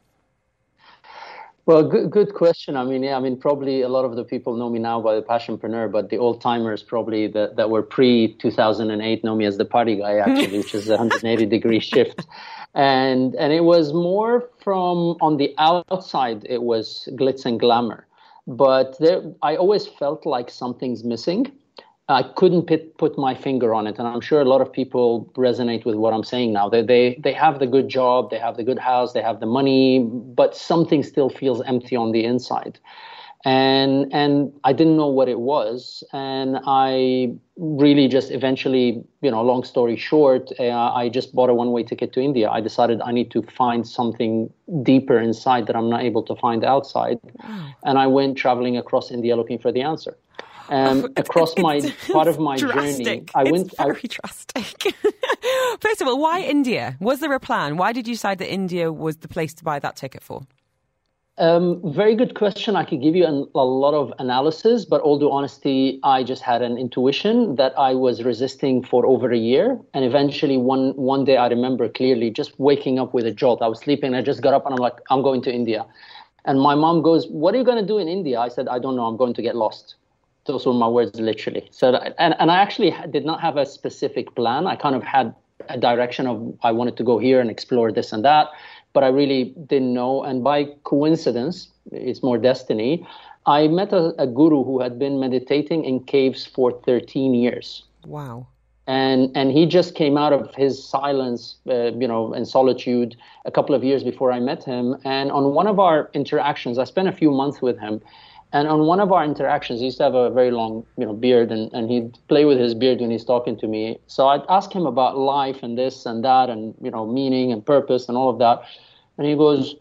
Well, good, good question. I mean, yeah, I mean, probably a lot of the people know me now by the passionpreneur, but the old timers probably that, that were pre two thousand eight know me as the party guy, actually, which is a one hundred eighty degree shift. And and it was more from on the outside, it was glitz and glamour. But there, I always felt like something's missing. I couldn't put, put my finger on it. And I'm sure a lot of people resonate with what I'm saying now. They, they, they have the good job, they have the good house, they have the money, but something still feels empty on the inside. And, and I didn't know what it was. And I really just eventually, you know, long story short, uh, I just bought a one-way ticket to India. I decided I need to find something deeper inside that I'm not able to find outside. Wow. And I went traveling across India looking for the answer. Um, across my part of my drastic. journey, I it's went very I, drastic. First of all, why India? Was there a plan? Why did you decide that India was the place to buy that ticket for? Um, very good question. I could give you an, a lot of analysis, but all due honesty, I just had an intuition that I was resisting for over a year. And eventually one, one day I remember clearly just waking up with a jolt. I was sleeping, I just got up and I'm like, I'm going to India. And my mom goes, what are you going to do in India? I said, I don't know, I'm going to get lost. Those were my words, literally. So, and, and I actually did not have a specific plan. I kind of had a direction of, I wanted to go here and explore this and that. But I really didn't know. And by coincidence, it's more destiny, I met a, a guru who had been meditating in caves for thirteen years. Wow. And and he just came out of his silence, uh, you know, and solitude a couple of years before I met him. And on one of our interactions, I spent a few months with him. And on one of our interactions, he used to have a very long, you know, beard, and, and he'd play with his beard when he's talking to me. So I'd ask him about life and this and that and, you know, meaning and purpose and all of that. And he goes,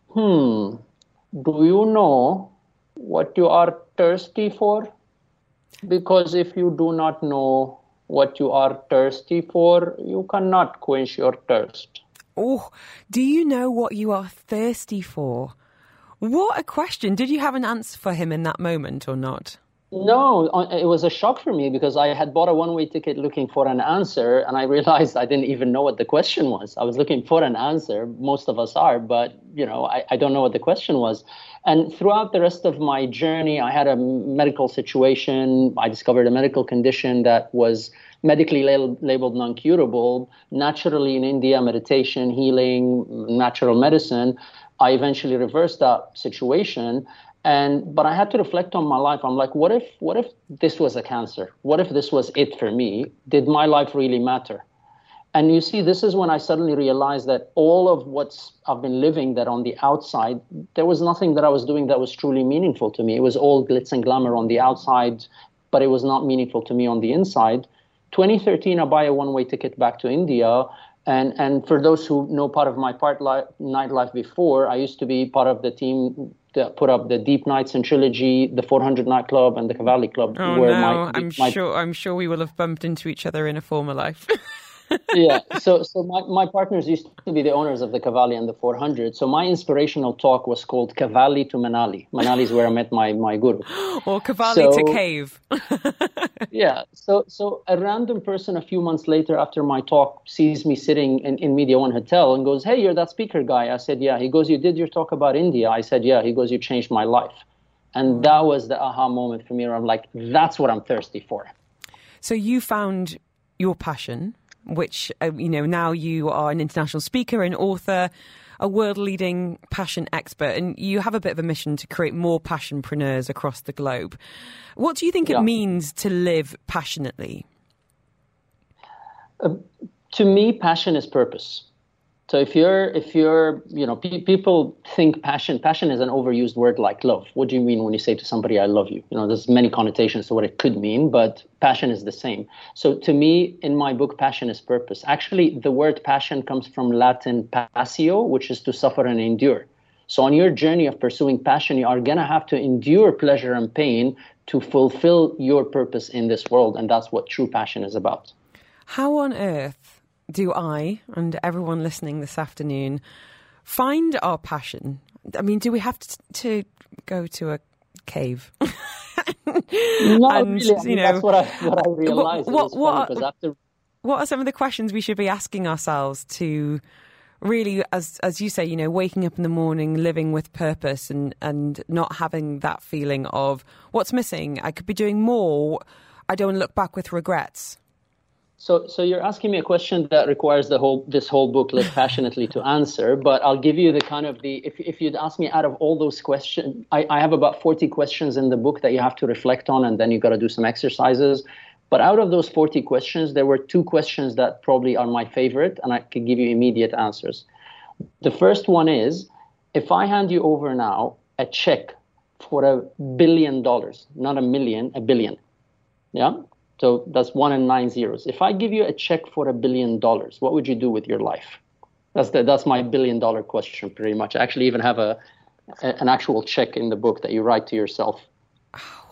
hmm, do you know what you are thirsty for? Because if you do not know what you are thirsty for, you cannot quench your thirst. Oh, do you know what you are thirsty for? What a question. Did you have an answer for him in that moment or not? No, it was a shock for me because I had bought a one-way ticket looking for an answer, and I realized I didn't even know what the question was. I was looking for an answer. Most of us are, but, you know, I, I don't know what the question was. And throughout the rest of my journey, I had a medical situation. I discovered a medical condition that was medically labeled, labeled non-curable. Naturally, in India, meditation, healing, natural medicine, I eventually reversed that situation. And but I had to reflect on my life. I'm like, what if what if this was a cancer? What if this was it for me? Did my life really matter? And you see, this is when I suddenly realized that all of what's I've been living, that on the outside, there was nothing that I was doing that was truly meaningful to me. It was all glitz and glamour on the outside, but it was not meaningful to me on the inside. twenty thirteen, I buy a one-way ticket back to India. And and for those who know part of my part li- nightlife before, I used to be part of the team that put up the Deep Nights and Trilogy, the four hundred Nightclub, and the Cavalli Club. Oh where no, my, I'm my, sure I'm sure we will have bumped into each other in a former life. yeah, so so my, my partners used to be the owners of the Cavalli and the four hundred. So my inspirational talk was called Cavalli to Manali. Manali is where I met my, my guru. Or Cavalli so, to Cave. yeah, so so a random person a few months later after my talk sees me sitting in, in Media One Hotel and goes, hey, you're that speaker guy. I said, yeah. He goes, you did your talk about India. I said, yeah. He goes, you changed my life. And that was the aha moment for me where I'm like, that's what I'm thirsty for. So you found your passion, which, uh, you know, now you are an international speaker, an author, a world-leading passion expert, and you have a bit of a mission to create more passionpreneurs across the globe. What do you think yeah. it means to live passionately? Uh, to me, passion is purpose. So if you're, if you're, you know, pe- people think passion, passion is an overused word like love. What do you mean when you say to somebody, I love you? You know, there's many connotations to what it could mean, but passion is the same. So to me, in my book, passion is purpose. Actually, the word passion comes from Latin passio, which is to suffer and endure. So on your journey of pursuing passion, you are going to have to endure pleasure and pain to fulfill your purpose in this world. And that's what true passion is about. How on earth do I and everyone listening this afternoon find our passion? I mean, do we have to, to go to a cave? No, and, really. I mean, you know, that's what I, what I realized. What, what, what, are, after... what are some of the questions we should be asking ourselves to really, as as you say, you know, waking up in the morning, living with purpose and, and not having that feeling of what's missing? I could be doing more. I don't want to look back with regrets. So, so you're asking me a question that requires the whole this whole book Live Passionately to answer, but I'll give you the kind of the if if you'd ask me out of all those questions, I, I have about forty questions in the book that you have to reflect on, and then you got to do some exercises. But out of those forty questions, there were two questions that probably are my favorite, and I can give you immediate answers. The first one is, if I hand you over now a check for a billion dollars, not a million, a billion, yeah. So that's one and nine zeros. If I give you a check for a billion dollars, what would you do with your life? That's the, that's my billion dollar question, pretty much. I actually even have a, a an actual check in the book that you write to yourself.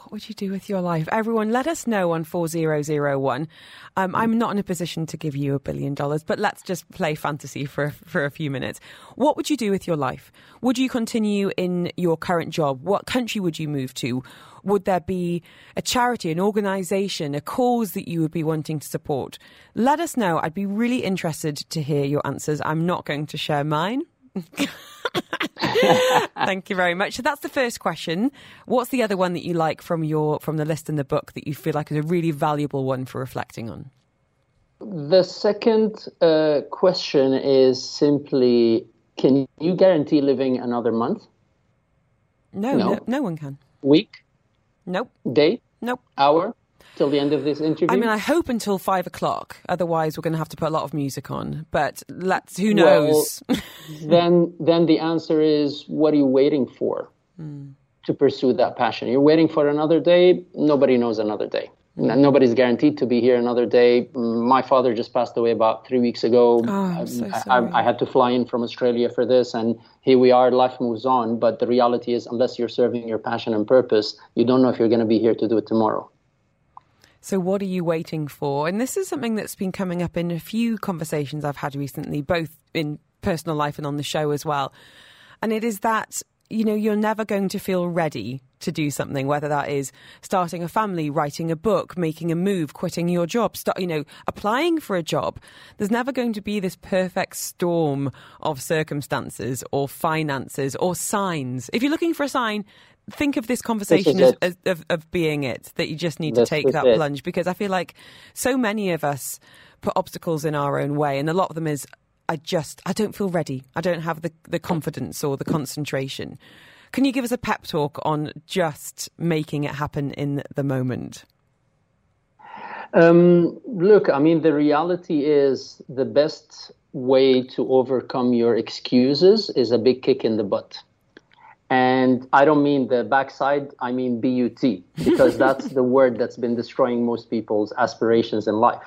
What would you do with your life? Everyone, let us know on four zero zero one. Um, I'm not in a position to give you a billion dollars, but let's just play fantasy for, for a few minutes. What would you do with your life? Would you continue in your current job? What country would you move to? Would there be a charity, an organisation, a cause that you would be wanting to support? Let us know. I'd be really interested to hear your answers. I'm not going to share mine. Thank you very much. So that's the first question. What's the other one that you like from your from the list in the book that you feel like is a really valuable one for reflecting on? The second uh, question is simply, can you guarantee living another month? No, no, no, no one can. Week? Nope. Day? Nope. Hour? Till the end of this interview? I mean, I hope until five o'clock. Otherwise, we're going to have to put a lot of music on. But let's, who knows? Well, then, then the answer is, what are you waiting for mm. to pursue that passion? You're waiting for another day. Nobody knows another day. Mm. Nobody's guaranteed to be here another day. My father just passed away about three weeks ago. Oh, I'm so I, sorry. I, I had to fly in from Australia for this, and here we are. Life moves on. But the reality is, unless you're serving your passion and purpose, you don't know if you're going to be here to do it tomorrow. So what are you waiting for? And this is something that's been coming up in a few conversations I've had recently, both in personal life and on the show as well. And it is that, you know, you're never going to feel ready to do something, whether that is starting a family, writing a book, making a move, quitting your job, start, you know, applying for a job. There's never going to be this perfect storm of circumstances or finances or signs. If you're looking for a sign, think of this conversation this as, as of, of being it, that you just need this to take that it. plunge, because I feel like so many of us put obstacles in our own way, and a lot of them is, I just, I don't feel ready. I don't have the, the confidence or the concentration. Can you give us a pep talk on just making it happen in the moment? Um, look, I mean, the reality is the best way to overcome your excuses is a big kick in the butt. And I don't mean the backside, I mean B U T, because that's the word that's been destroying most people's aspirations in life.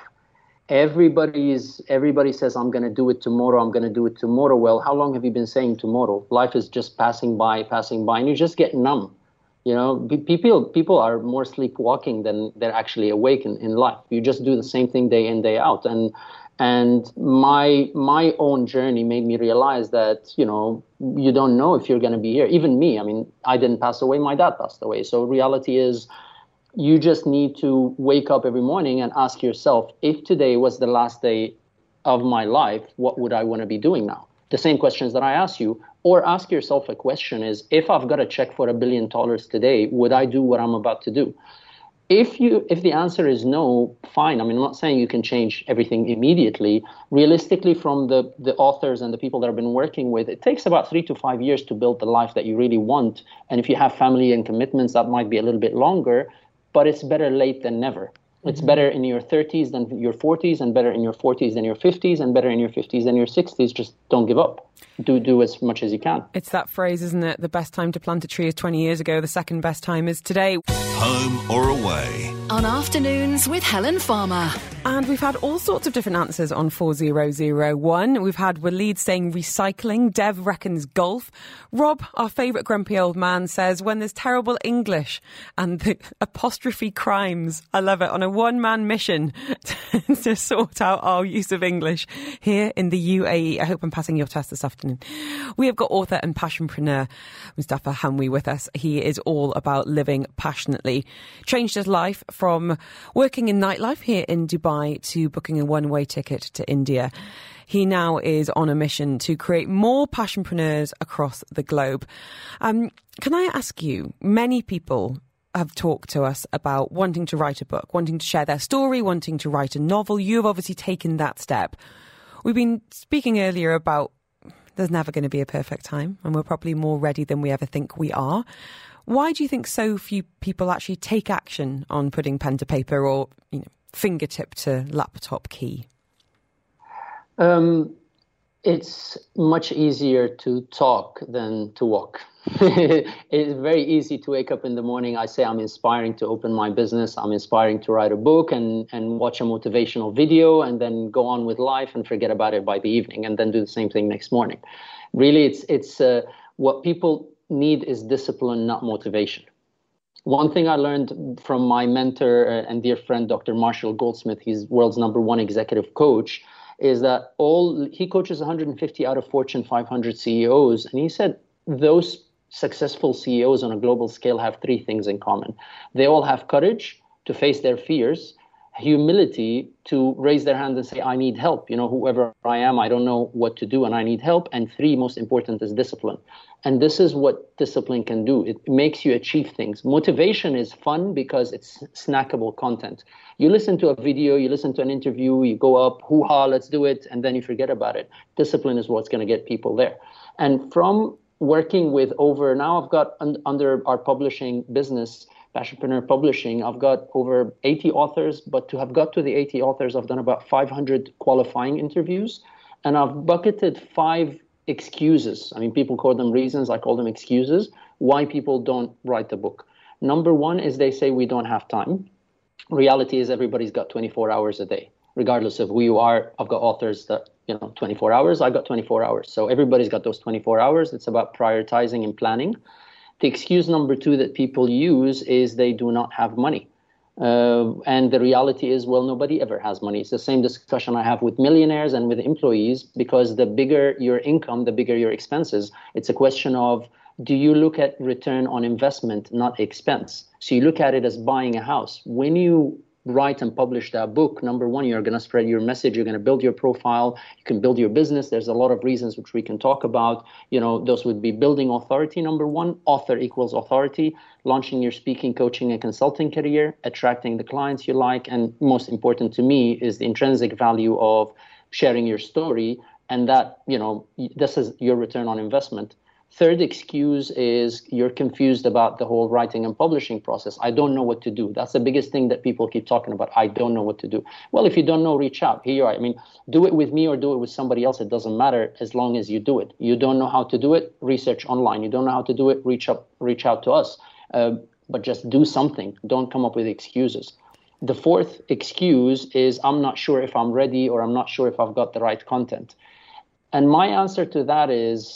Everybody's, everybody says, I'm going to do it tomorrow, I'm going to do it tomorrow. Well, how long have you been saying tomorrow? Life is just passing by, passing by, and you just get numb. You know, people people are more sleepwalking than they're actually awake in, in life. You just do the same thing day in, day out. And And my my own journey made me realize that, you know, you don't know if you're going to be here. Even me, I mean, I didn't pass away. My dad passed away. So reality is you just need to wake up every morning and ask yourself, if today was the last day of my life, what would I want to be doing now? The same questions that I ask you. Or ask yourself a question is, if I've got a check for a billion dollars today, would I do what I'm about to do? If you, if the answer is no, fine. I mean, I'm not saying you can change everything immediately. Realistically, from the, the authors and the people that I've been working with, it takes about three to five years to build the life that you really want. And if you have family and commitments, that might be a little bit longer, but it's better late than never. It's mm-hmm. better in your thirties than your forties, and better in your forties than your fifties, and better in your fifties than your sixties. Just don't give up. Do do as much as you can. It's that phrase, isn't it? The best time to plant a tree is twenty years ago. The second best time is today. Home or away? On Afternoons with Helen Farmer. And we've had all sorts of different answers on four zero zero one. We've had Waleed saying recycling. Dev reckons golf. Rob, our favourite grumpy old man, says when there's terrible English and the apostrophe crimes. I love it. On a one-man mission to sort out our use of English here in the U A E. I hope I'm passing your test this afternoon. We have got author and passionpreneur Mustafa Hamwi with us. He is all about living passionately. Changed his life from working in nightlife here in Dubai to booking a one-way ticket to India. He now is on a mission to create more passionpreneurs across the globe. Um, can I ask you, many people have talked to us about wanting to write a book, wanting to share their story, wanting to write a novel. You've obviously taken that step. We've been speaking earlier about there's never going to be a perfect time, and we're probably more ready than we ever think we are. Why do you think so few people actually take action on putting pen to paper or, you know, fingertip to laptop key? Um, it's much easier to talk than to walk. It's very easy to wake up in the morning. I say I'm inspiring to open my business. I'm inspiring to write a book and, and watch a motivational video and then go on with life and forget about it by the evening and then do the same thing next morning. Really, it's it's uh, what people need is discipline, not motivation. One thing I learned from my mentor and dear friend, Doctor Marshall Goldsmith, he's world's number one executive coach, is that all he coaches one hundred fifty out of Fortune five hundred C E Os. And he said those successful C E Os on a global scale have three things in common. They all have courage to face their fears, humility to raise their hand and say, I need help. You know, whoever I am, I don't know what to do and I need help. And three, most important, is discipline. And this is what discipline can do. It makes you achieve things. Motivation is fun because it's snackable content. You listen to a video, you listen to an interview, you go up, hoo-ha, let's do it, and then you forget about it. Discipline is what's going to get people there. And from working with over, now I've got un, under our publishing business, Passionpreneur Publishing, I've got over eighty authors, but to have got to the eighty authors, I've done about five hundred qualifying interviews, and I've bucketed five excuses. I mean, people call them reasons, I call them excuses, why people don't write the book. Number one is they say we don't have time. Reality is everybody's got twenty-four hours a day. Regardless of who you are, I've got authors that, you know, twenty-four hours, I've got twenty-four hours. So everybody's got those twenty-four hours. It's about prioritizing and planning. The excuse number two that people use is they do not have money. Uh, and the reality is, well, nobody ever has money. It's the same discussion I have with millionaires and with employees, because the bigger your income, the bigger your expenses. It's a question of, do you look at return on investment, not expense? So you look at it as buying a house. When you write and publish that book, number one, you're going to spread your message, you're going to build your profile, you can build your business. There's a lot of reasons which we can talk about. You know, those would be building authority, number one. Author equals authority. Launching your speaking, coaching, and consulting career, attracting the clients you like, and most important to me is the intrinsic value of sharing your story, and that, you know, this is your return on investment. Third excuse is you're confused about the whole writing and publishing process. I don't know what to do. That's the biggest thing that people keep talking about. I don't know what to do. Well, if you don't know, reach out. Here you are. I mean, do it with me or do it with somebody else. It doesn't matter as long as you do it. You don't know how to do it, research online. You don't know how to do it, reach up, reach out to us. Uh, but just do something. Don't come up with excuses. The fourth excuse is I'm not sure if I'm ready, or I'm not sure if I've got the right content. And my answer to that is,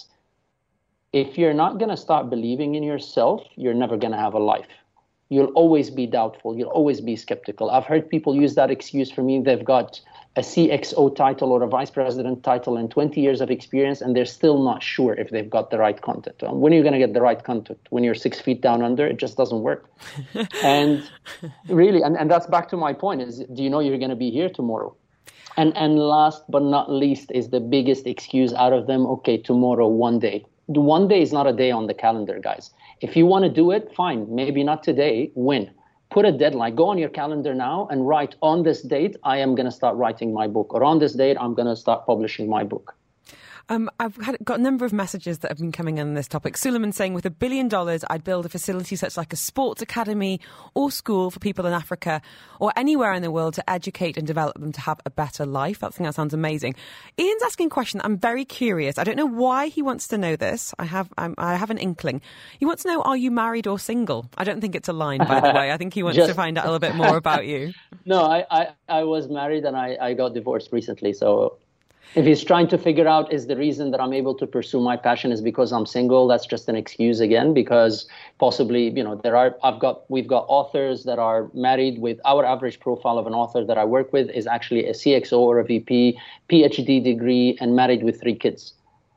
if you're not going to start believing in yourself, you're never going to have a life. You'll always be doubtful. You'll always be skeptical. I've heard people use that excuse for me. They've got a C X O title or a vice president title and twenty years of experience, and they're still not sure if they've got the right content. When are you going to get the right content? When you're six feet down under, it just doesn't work. And really, and, and that's back to my point, is do you know you're going to be here tomorrow? And, and last but not least is the biggest excuse out of them. Okay, tomorrow, one day. One day is not a day on the calendar, guys. If you want to do it, fine. Maybe not today. When? Put a deadline. Go on your calendar now and write, on this date, I am going to start writing my book. Or on this date, I'm going to start publishing my book. Um, I've had, got a number of messages that have been coming on this topic. Suleiman saying, with a billion dollars, I'd build a facility such like a sports academy or school for people in Africa or anywhere in the world to educate and develop them to have a better life. I think that sounds amazing. Ian's asking a question. I'm very curious. I don't know why he wants to know this. I have I'm, I have an inkling. He wants to know, are you married or single? I don't think it's a line, by the way. I think he wants Just... to find out a little bit more about you. No, I, I, I was married and I, I got divorced recently, so... If he's trying to figure out is the reason that I'm able to pursue my passion is because I'm single, that's just an excuse again, because possibly, you know, there are, I've got, we've got authors that are married with, our average profile of an author that I work with is actually a C X O or a V P, P H D degree, and married with three kids.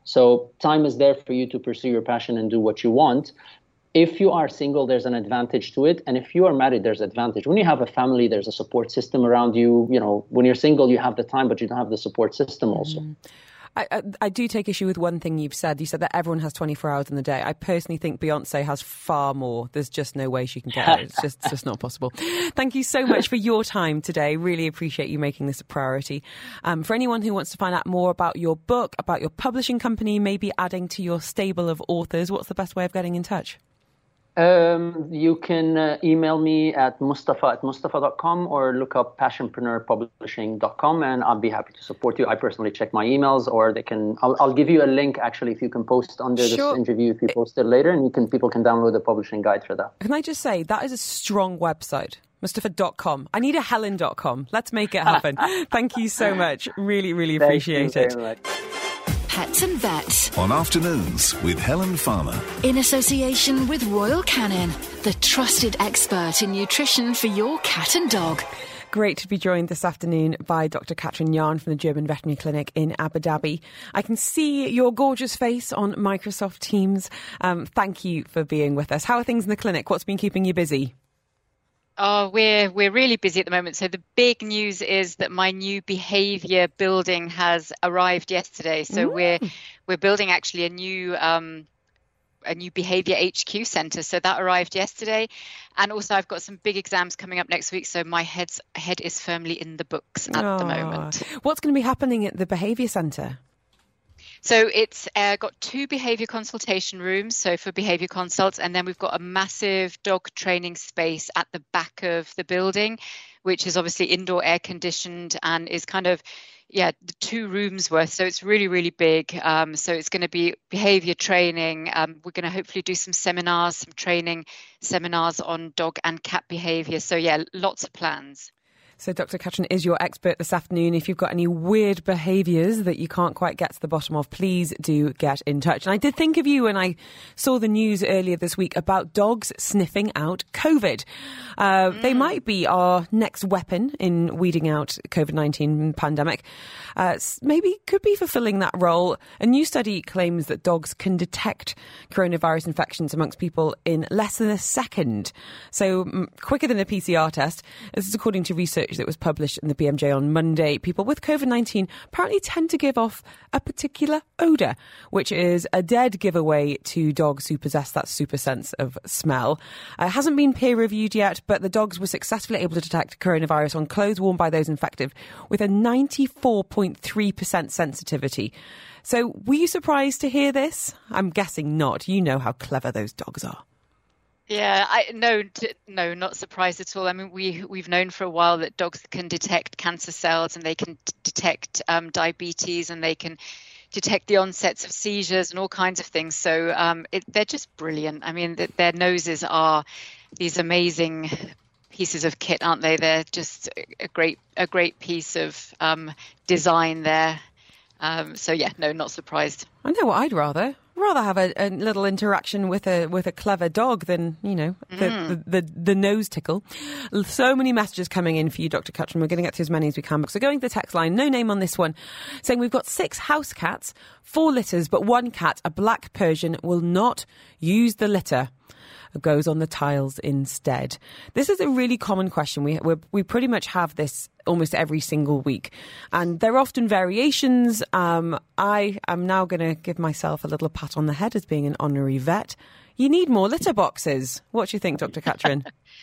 So time is there for you to pursue your passion and do what you want. If you are single, there's an advantage to it. And if you are married, there's advantage. When you have a family, there's a support system around you. You know, when you're single, you have the time, but you don't have the support system also. Mm. I, I, I do take issue with one thing you've said. You said that everyone has twenty-four hours in the day. I personally think Beyonce has far more. There's just no way she can get it. It's just, it's just not possible. Thank you so much for your time today. Really appreciate you making this a priority. Um, for anyone who wants to find out more about your book, about your publishing company, maybe adding to your stable of authors, what's the best way of getting in touch? Um, you can uh, email me at mustafa at mustafa dot com or look up passionpreneur publishing dot com, and I'll be happy to support you. I personally check my emails, or they can, I'll, I'll give you a link actually if you can post under sure. this interview if you post it later, and you can people can download the publishing guide for that. Can I just say, that is a strong website. mustafa dot com. I need a helen dot com. Let's make it happen. Thank you so much. Really, really appreciate Thank you it. very much. pets and vets. On Afternoons with Helen Farmer. In association with Royal Canin, the trusted expert in nutrition for your cat and dog. Great to be joined this afternoon by Doctor Katrin Jahn from the German Veterinary Clinic in Abu Dhabi. I can see your gorgeous face on Microsoft Teams. Um, thank you for being with us. How are things in the clinic? What's been keeping you busy? Oh, we're we're really busy at the moment. So the big news is that my new behaviour building has arrived yesterday. So mm. we're we're building actually a new um, a new behaviour H Q centre. So that arrived yesterday. And also I've got some big exams coming up next week. So my head's head is firmly in the books at oh. the moment. What's going to be happening at the behaviour centre? So it's uh, got two behaviour consultation rooms, so for behaviour consults, and then we've got a massive dog training space at the back of the building, which is obviously indoor air conditioned and is kind of, yeah, the two rooms worth. So it's really, really big. Um, so it's going to be behaviour training. Um, we're going to hopefully do some seminars, some training seminars on dog and cat behaviour. So yeah, lots of plans. So Doctor Katrin is your expert this afternoon. If you've got any weird behaviours that you can't quite get to the bottom of, please do get in touch. And I did think of you when I saw the news earlier this week about dogs sniffing out COVID. Uh, mm. They might be our next weapon in weeding out COVID nineteen pandemic. Uh, maybe could be fulfilling that role. A new study claims that dogs can detect coronavirus infections amongst people in less than a second. So mm, quicker than a P C R test. This is according to research that was published in the B M J on Monday. People with COVID nineteen apparently tend to give off a particular odour, which is a dead giveaway to dogs who possess that super sense of smell. Uh, it hasn't been peer reviewed yet, but the dogs were successfully able to detect coronavirus on clothes worn by those infected with a ninety-four point three percent sensitivity. So were you surprised to hear this? I'm guessing not. You know how clever those dogs are. Yeah, I no, t- no, not surprised at all. I mean, we we've known for a while that dogs can detect cancer cells and they can t- detect um, diabetes and they can detect the onsets of seizures and all kinds of things. So um, it, they're just brilliant. I mean, th- their noses are these amazing pieces of kit, aren't they? They're just a great a great piece of um, design there. Um, so yeah, no, not surprised. I know what I'd rather. rather have a, a little interaction with a with a clever dog than, you know, the, mm. the, the, the nose tickle. So many messages coming in for you, Doctor Katrin. We're going to get to as many as we can. So going to the text line, no name on this one, saying we've got six house cats, four litters, but one cat, a black Persian, will not use the litter. Goes on the tiles instead. This is a really common question. We we we pretty much have this almost every single week, and there are often variations. Um, I am now going to give myself a little pat on the head as being an honorary vet. You need more litter boxes. What do you think, Doctor Katrin?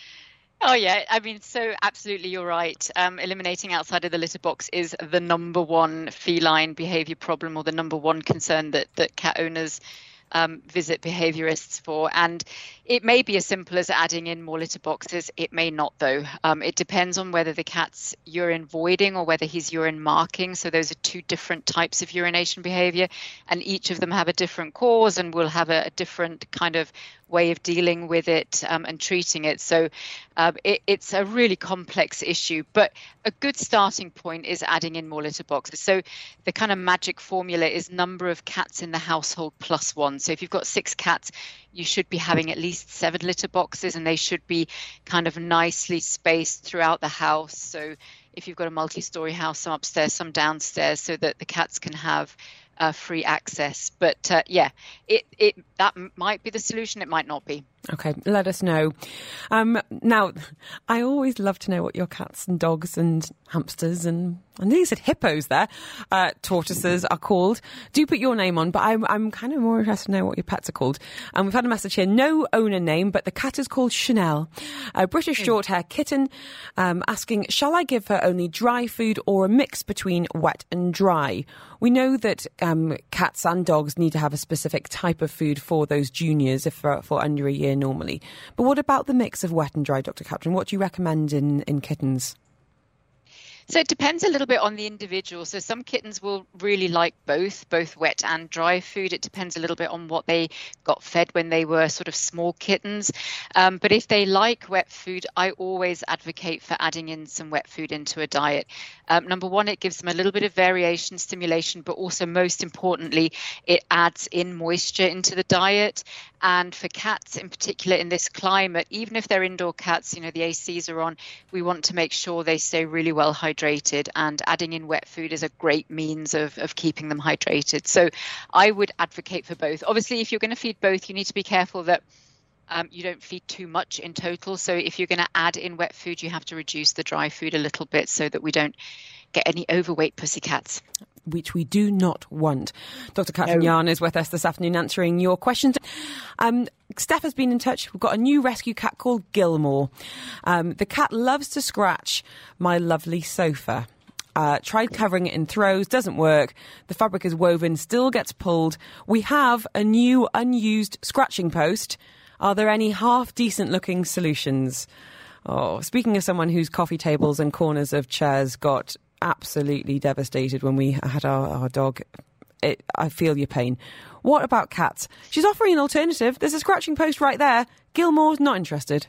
Oh, yeah. I mean, so absolutely, you're right. Um, eliminating outside of the litter box is the number one feline behaviour problem, or the number one concern that that cat owners Um, visit behaviourists for. And it may be as simple as adding in more litter boxes. It may not, though. Um, it depends on whether the cat's urine voiding or whether he's urine marking. So those are two different types of urination behaviour, and each of them have a different cause and will have a, a different kind of way of dealing with it um, and treating it. So um, it, it's a really complex issue, but a good starting point is adding in more litter boxes. So the kind of magic formula is number of cats in the household plus one. So if you've got six cats, you should be having at least seven litter boxes, and they should be kind of nicely spaced throughout the house. So if you've got a multi-story house, some upstairs, some downstairs, so that the cats can have Uh, free access. But uh, yeah, it, it that might be the solution. It might not be. Okay, let us know. Um, now, I always love to know what your cats and dogs and hamsters and I nearly said hippos there, uh, tortoises are called. Do put your name on, but I'm, I'm kind of more interested to know what your pets are called. And we've had a message here, no owner name, but the cat is called Chanel, a British short hair kitten, um, asking, shall I give her only dry food or a mix between wet and dry? We know that um, cats and dogs need to have a specific type of food for those juniors if for, for under a year normally. But what about the mix of wet and dry, Doctor Katrin? What do you recommend in, in kittens? So it depends a little bit on the individual. So some kittens will really like both, both wet and dry food. It depends a little bit on what they got fed when they were sort of small kittens. Um, but if they like wet food, I always advocate for adding in some wet food into a diet. Um, number one, it gives them a little bit of variation, stimulation, but also most importantly, it adds in moisture into the diet. And for cats in particular in this climate, even if they're indoor cats, you know, the A Cs are on, we want to make sure they stay really well hydrated, and adding in wet food is a great means of, of keeping them hydrated. So I would advocate for both. Obviously, if you're going to feed both, you need to be careful that um, you don't feed too much in total. So if you're going to add in wet food, you have to reduce the dry food a little bit so that we don't get any overweight pussycats. Which we do not want. Doctor Katrin No. Jahn is with us this afternoon answering your questions. Um, Steph has been in touch. We've got a new rescue cat called Gilmore. Um, the cat loves to scratch my lovely sofa. Uh, tried covering it in throws, doesn't work. The fabric is woven, still gets pulled. We have a new unused scratching post. Are there any half-decent looking solutions? Oh, speaking of someone whose coffee tables and corners of chairs got absolutely devastated when we had our, our dog, it, I feel your pain. What about cats? She's offering an alternative. There's a scratching post right there. Gilmore's not interested.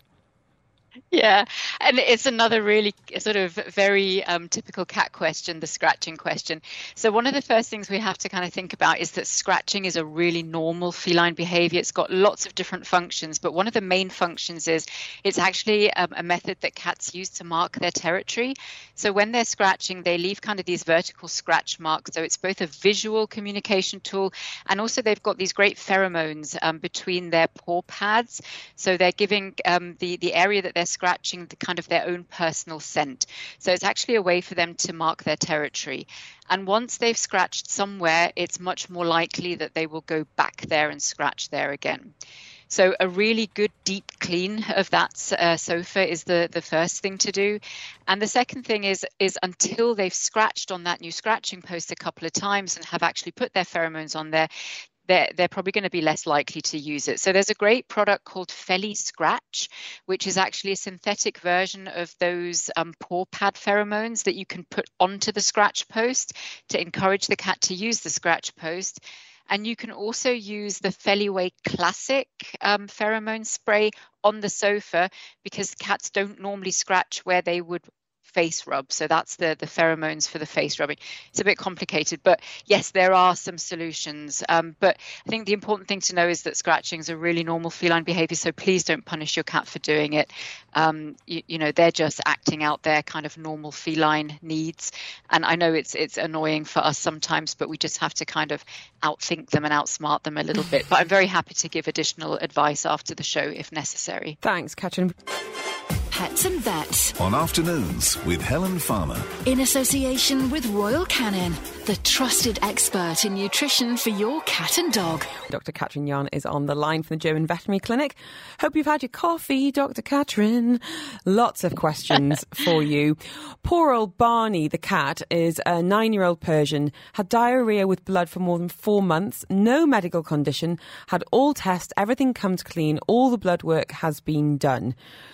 Yeah, and it's another really sort of very um, typical cat question, the scratching question. So one of the first things we have to kind of think about is that scratching is a really normal feline behavior. It's got lots of different functions, but one of the main functions is it's actually um, a method that cats use to mark their territory. So when they're scratching, they leave kind of these vertical scratch marks. So it's both a visual communication tool, and also they've got these great pheromones um, between their paw pads. So they're giving um, the, the area that they're scratching the kind of their own personal scent. So it's actually a way for them to mark their territory. And once they've scratched somewhere, it's much more likely that they will go back there and scratch there again. So a really good deep clean of that uh, sofa is the, the first thing to do. And the second thing is, is until they've scratched on that new scratching post a couple of times and have actually put their pheromones on there, they're, they're probably going to be less likely to use it. So there's a great product called Feli Scratch, which is actually a synthetic version of those um, paw pad pheromones that you can put onto the scratch post to encourage the cat to use the scratch post. And you can also use the Feliway Classic um, pheromone spray on the sofa, because cats don't normally scratch where they would face rub. So that's the, the pheromones for the face rubbing. It's a bit complicated, but yes, there are some solutions. Um, but I think the important thing to know is that scratching is a really normal feline behavior. So please don't punish your cat for doing it. Um, you, you know, they're just acting out their kind of normal feline needs. And I know it's it's annoying for us sometimes, but we just have to kind of outthink them and outsmart them a little bit. But I'm very happy to give additional advice after the show if necessary. Thanks, Katrin. Pets and Vets. On Afternoons with Helen Farmer. In association with Royal Canin, the trusted expert in nutrition for your cat and dog. Doctor Katrin Jahn is on the line from the German Veterinary Clinic. Hope you've had your coffee, Doctor Katrin. Lots of questions for you. Poor old Barney, the cat, is a nine-year-old Persian, had diarrhoea with blood for more than four months, no medical condition, had all tests, everything comes clean, all the blood work has been done.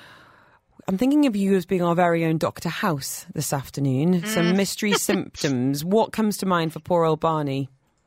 I'm thinking of you as being our very own Doctor House this afternoon. Mm. Some mystery symptoms. What comes to mind for poor old Barney?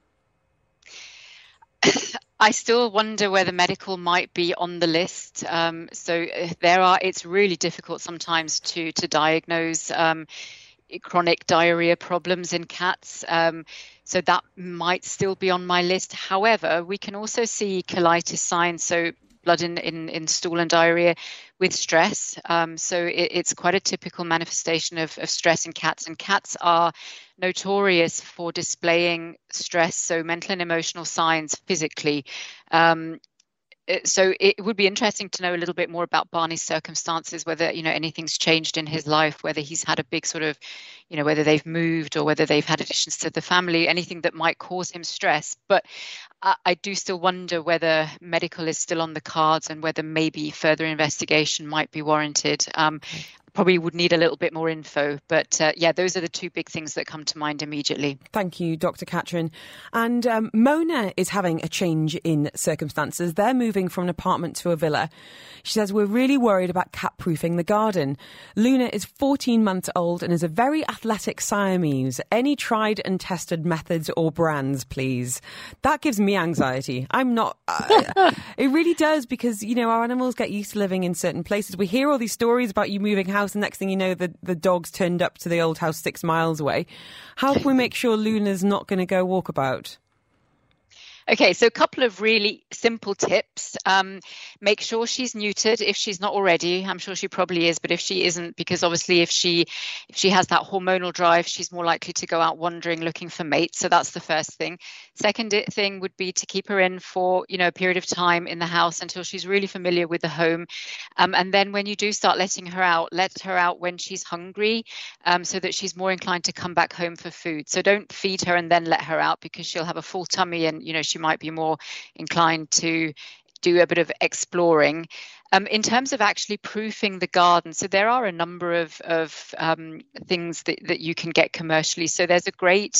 I still wonder whether medical might be on the list. Um, so there are. It's really difficult sometimes to to diagnose um, chronic diarrhea problems in cats. Um, so that might still be on my list. However, we can also see colitis signs. So blood in, in, in stool and diarrhea with stress. Um, so it, it's quite a typical manifestation of, of stress in cats. And cats are notorious for displaying stress, so mental and emotional signs physically. Um, so it would be interesting to know a little bit more about Barney's circumstances, whether, you know, anything's changed in his life, whether he's had a big sort of, you know, whether they've moved or whether they've had additions to the family, anything that might cause him stress. But I, I do still wonder whether medical is still on the cards and whether maybe further investigation might be warranted. Um, probably would need a little bit more info. But uh, yeah, those are the two big things that come to mind immediately. Thank you, Doctor Katrin. And um, Mona is having a change in circumstances. They're moving from an apartment to a villa. She says, we're really worried about cat-proofing the garden. Luna is fourteen months old and is a very athletic Siamese. Any tried and tested methods or brands, please? That gives me anxiety. I'm not... Uh, it really does, because, you know, our animals get used to living in certain places. We hear all these stories about you moving house, and next thing you know, the, the dog's turned up to the old house six miles away. How can we make sure Luna's not going to go walkabout? Okay, so a couple of really simple tips. Um, make sure she's neutered if she's not already. I'm sure she probably is, but if she isn't, because obviously if she if she has that hormonal drive, she's more likely to go out wandering looking for mates. So that's the first thing. Second thing would be to keep her in for, you know, a period of time in the house until she's really familiar with the home. Um, and then when you do start letting her out, let her out when she's hungry, um, so that she's more inclined to come back home for food. So don't feed her and then let her out, because she'll have a full tummy and, you know, she might be more inclined to do a bit of exploring. Um, in terms of actually proofing the garden, so there are a number of, of um, things that, that you can get commercially. So there's a great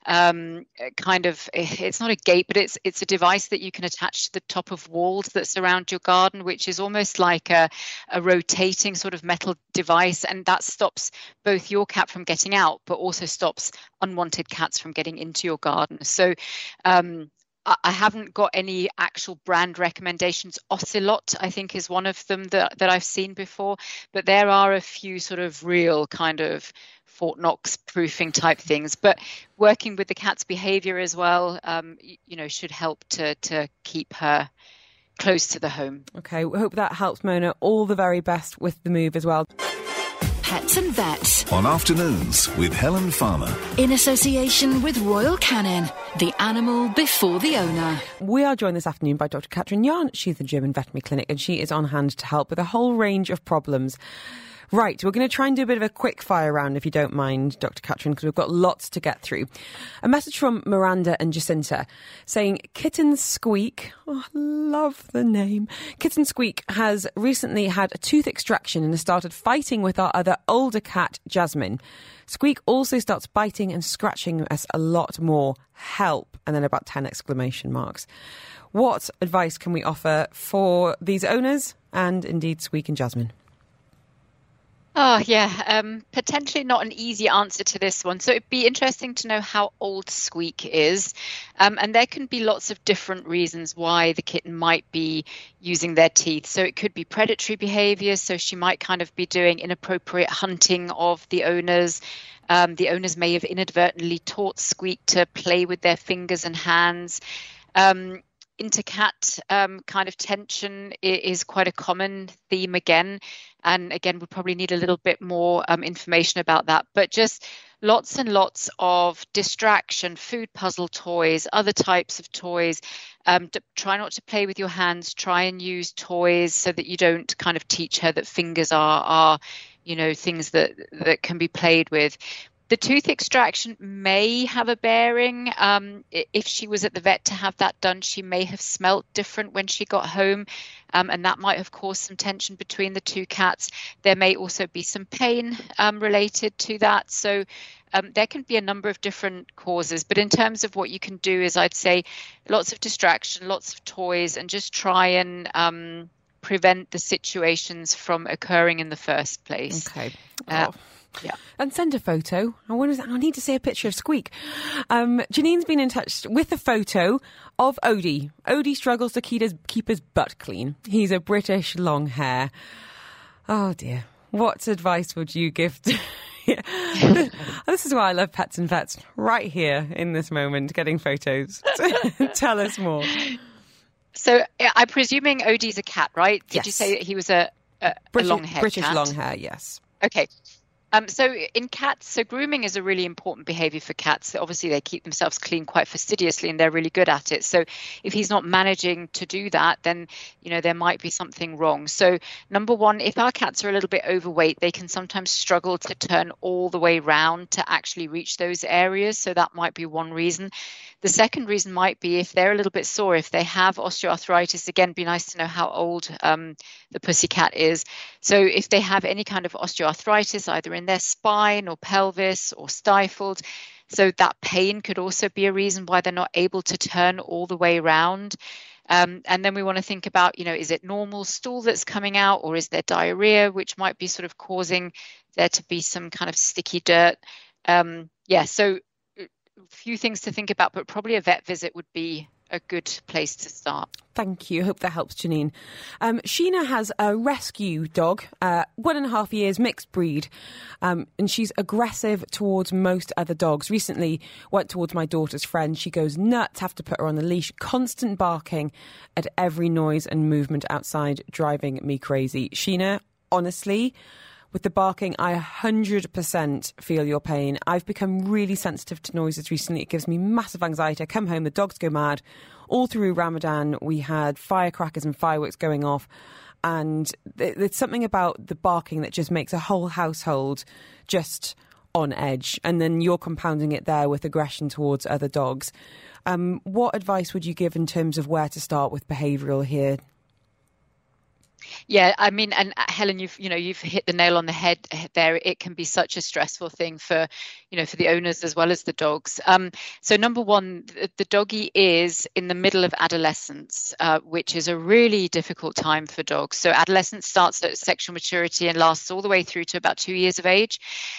um, kind of, it's not a gate, but it's it's a device that you can attach to the top of walls that surround your garden, which is almost like a, a rotating sort of metal device. And that stops both your cat from getting out, but also stops unwanted cats from getting into your garden. So um, I haven't got any actual brand recommendations. Ocelot, I think, is one of them that, that I've seen before. But there are a few sort of real kind of Fort Knox proofing type things. But working with the cat's behavior as well, um, you, you know, should help to, to keep her close to the home. OK, we hope that helps, Mona. All the very best with the move as well. Pets and Vets. On Afternoons with Helen Farmer. In association with Royal Canin, the animal before the owner. We are joined this afternoon by Doctor Katrin Jahn. She's the German veterinary clinic, and she is on hand to help with a whole range of problems. Right, we're going to try and do a bit of a quick fire round, if you don't mind, Doctor Katrin, because we've got lots to get through. A message from Miranda and Jacinta saying, Kitten Squeak, oh, I love the name. Kitten Squeak has recently had a tooth extraction and has started fighting with our other older cat, Jasmine. Squeak also starts biting and scratching us a lot more. Help. And then about ten exclamation marks. What advice can we offer for these owners and indeed Squeak and Jasmine? Oh, yeah, um, potentially not an easy answer to this one. So it'd be interesting to know how old Squeak is. Um, and there can be lots of different reasons why the kitten might be using their teeth. So it could be predatory behavior. So she might kind of be doing inappropriate hunting of the owners. Um, the owners may have inadvertently taught Squeak to play with their fingers and hands. Um, Intercat um, kind of tension is quite a common theme again. And again, we probably need a little bit more um, information about that. But just lots and lots of distraction, food puzzle toys, other types of toys. Um, to, try not to play with your hands. Try and use toys so that you don't kind of teach her that fingers are, are you know, things that, that can be played with. The tooth extraction may have a bearing. Um, if she was at the vet to have that done, she may have smelt different when she got home, um, and that might have caused some tension between the two cats. There may also be some pain um, related to that. So um, there can be a number of different causes. But in terms of what you can do is I'd say lots of distraction, lots of toys, and just try and um, prevent the situations from occurring in the first place. Okay. Uh, oh. Yeah. And send a photo. I want to, I need to see a picture of Squeak. Um, Janine's been in touch with a photo of Odie. Odie struggles to keep his, keep his butt clean. He's a British long hair. Oh dear. What advice would you give to... yeah. This is why I love Pets and Vets. Right here in this moment, getting photos. Tell us more. So I'm presuming Odie's a cat, right? Did Yes. you say that he was a, a, British, a long hair British cat? long hair, yes. Okay. Um, so in cats, so grooming is a really important behavior for cats. Obviously, they keep themselves clean quite fastidiously and they're really good at it. So if he's not managing to do that, then, you know, there might be something wrong. So number one, if our cats are a little bit overweight, they can sometimes struggle to turn all the way round to actually reach those areas. So that might be one reason. The second reason might be if they're a little bit sore, if they have osteoarthritis. Again, it'd be nice to know how old um, the pussycat is. So if they have any kind of osteoarthritis, either in their spine or pelvis or stifled, so that pain could also be a reason why they're not able to turn all the way around. Um, and then we want to think about, you know, is it normal stool that's coming out, or is there diarrhea, which might be sort of causing there to be some kind of sticky dirt? Um, yeah, so a few things to think about, but probably a vet visit would be a good place to start. Thank you. Hope that helps, Janine. Um, Sheena has a rescue dog, uh, one and a half years, mixed breed, um, and she's aggressive towards most other dogs. Recently went towards my daughter's friend. She goes nuts, have to put her on the leash, constant barking at every noise and movement outside, driving me crazy. Sheena, honestly, with the barking, I one hundred percent feel your pain. I've become really sensitive to noises recently. It gives me massive anxiety. I come home, the dogs go mad. All through Ramadan, we had firecrackers and fireworks going off. And there's something about the barking that just makes a whole household just on edge. And then you're compounding it there with aggression towards other dogs. Um, what advice would you give in terms of where to start with behavioural here? Yeah, I mean, and Helen, you've you know you've hit the nail on the head there. It can be such a stressful thing for you know for the owners as well as the dogs. Um, so number one, the, the doggy is in the middle of adolescence, uh, which is a really difficult time for dogs. So adolescence starts at sexual maturity and lasts all the way through to about two years of age.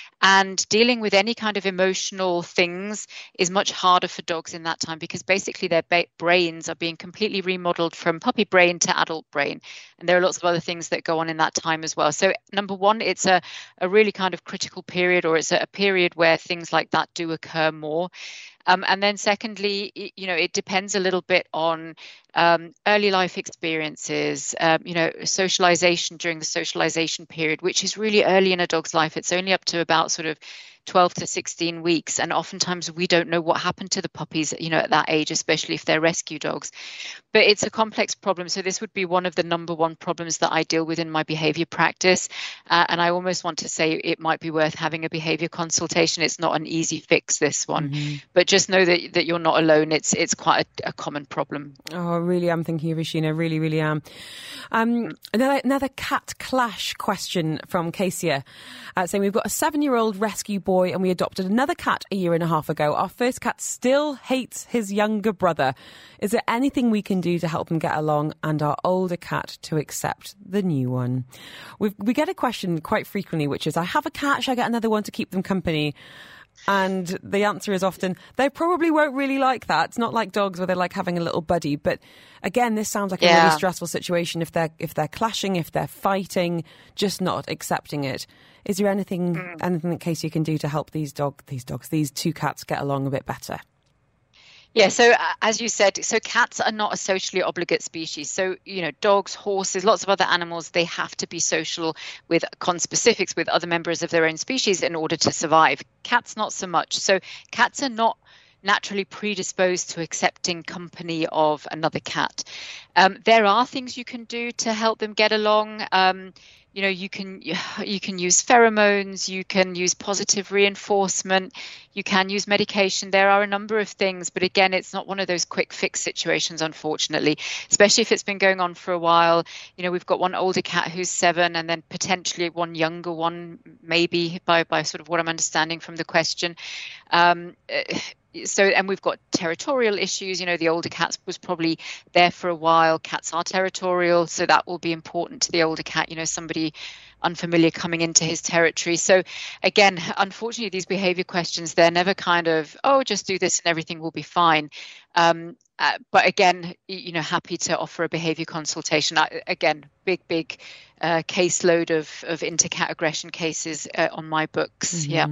And dealing with any kind of emotional things is much harder for dogs in that time, because basically their ba- brains are being completely remodeled from puppy brain to adult brain. And there are lots of other things that go on in that time as well. So number one, it's a, a really kind of critical period, or it's a, a period where things like that do occur more. Um, and then secondly, you know, it depends a little bit on um, early life experiences, um, you know, socialization during the socialization period, which is really early in a dog's life. It's only up to about sort of twelve to sixteen weeks. And oftentimes we don't know what happened to the puppies, you know, at that age, especially if they're rescue dogs. But it's a complex problem. So this would be one of the number one problems that I deal with in my behavior practice. Uh, and I almost want to say it might be worth having a behavior consultation. It's not an easy fix, this one, mm-hmm. but just know that that you're not alone. It's it's quite a, a common problem. Oh, I really am thinking of Sheena. Really, really am. Um, another, another cat clash question from Casey, uh, saying we've got a seven-year-old rescue boy and we adopted another cat a year and a half ago. Our first cat still hates his younger brother. Is there anything we can do to help him get along and our older cat to accept the new one? We've, we get a question quite frequently, which is, I have a cat, should I get another one to keep them company? And the answer is often, they probably won't really like that. It's not like dogs where they like having a little buddy. But again, this sounds like a yeah. really stressful situation. If they're if they're clashing, if they're fighting, just not accepting it. Is there anything mm. anything that Casey can do to help these dog these dogs, these two cats get along a bit better? Yeah, so uh, as you said, so cats are not a socially obligate species. So, you know, dogs, horses, lots of other animals, they have to be social with conspecifics, with other members of their own species in order to survive. Cats, not so much. So cats are not naturally predisposed to accepting company of another cat. Um, there are things you can do to help them get along. Um, You know, you can you can use pheromones, you can use positive reinforcement, you can use medication. There are a number of things, but again, it's not one of those quick fix situations, unfortunately, especially if it's been going on for a while. You know, we've got one older cat who's seven and then potentially one younger one, maybe by, by sort of what I'm understanding from the question. Um, So, and we've got territorial issues. You know, the older cat was probably there for a while. Cats are territorial, so that will be important to the older cat, you know, somebody unfamiliar coming into his territory. So again, unfortunately, these behavior questions, they're never kind of, oh, just do this and everything will be fine. Um, uh, but again, you know, happy to offer a behavior consultation. I, again, big, big uh, caseload of, of inter-cat aggression cases uh, on my books. Mm-hmm. Yeah.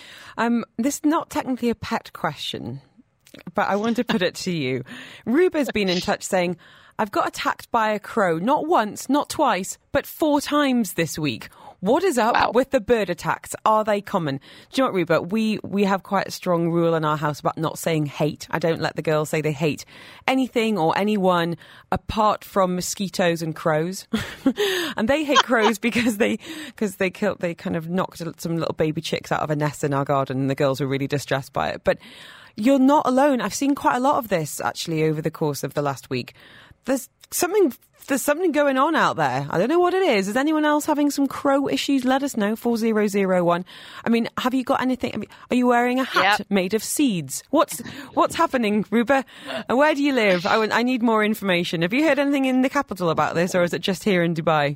Um, this is not technically a pet question, but I want to put it to you. Ruba's been in touch saying, I've got attacked by a crow, not once, not twice, but four times this week. What is up wow. with the bird attacks? Are they common? Do you know what, Ruba? We, we have quite a strong rule in our house about not saying hate. I don't let the girls say they hate anything or anyone apart from mosquitoes and crows. And they hate crows because they because they killed, they kind of knocked some little baby chicks out of a nest in our garden and the girls were really distressed by it. But you're not alone. I've seen quite a lot of this, actually, over the course of the last week. There's something there's something going on out there. I don't know what it is. Is anyone else having some crow issues? Let us know, four zero zero one. I mean, have you got anything? I mean, are you wearing a hat yep. made of seeds? What's what's happening, Ruba? And where do you live? I, I need more information. Have you heard anything in the capital about this, or is it just here in Dubai?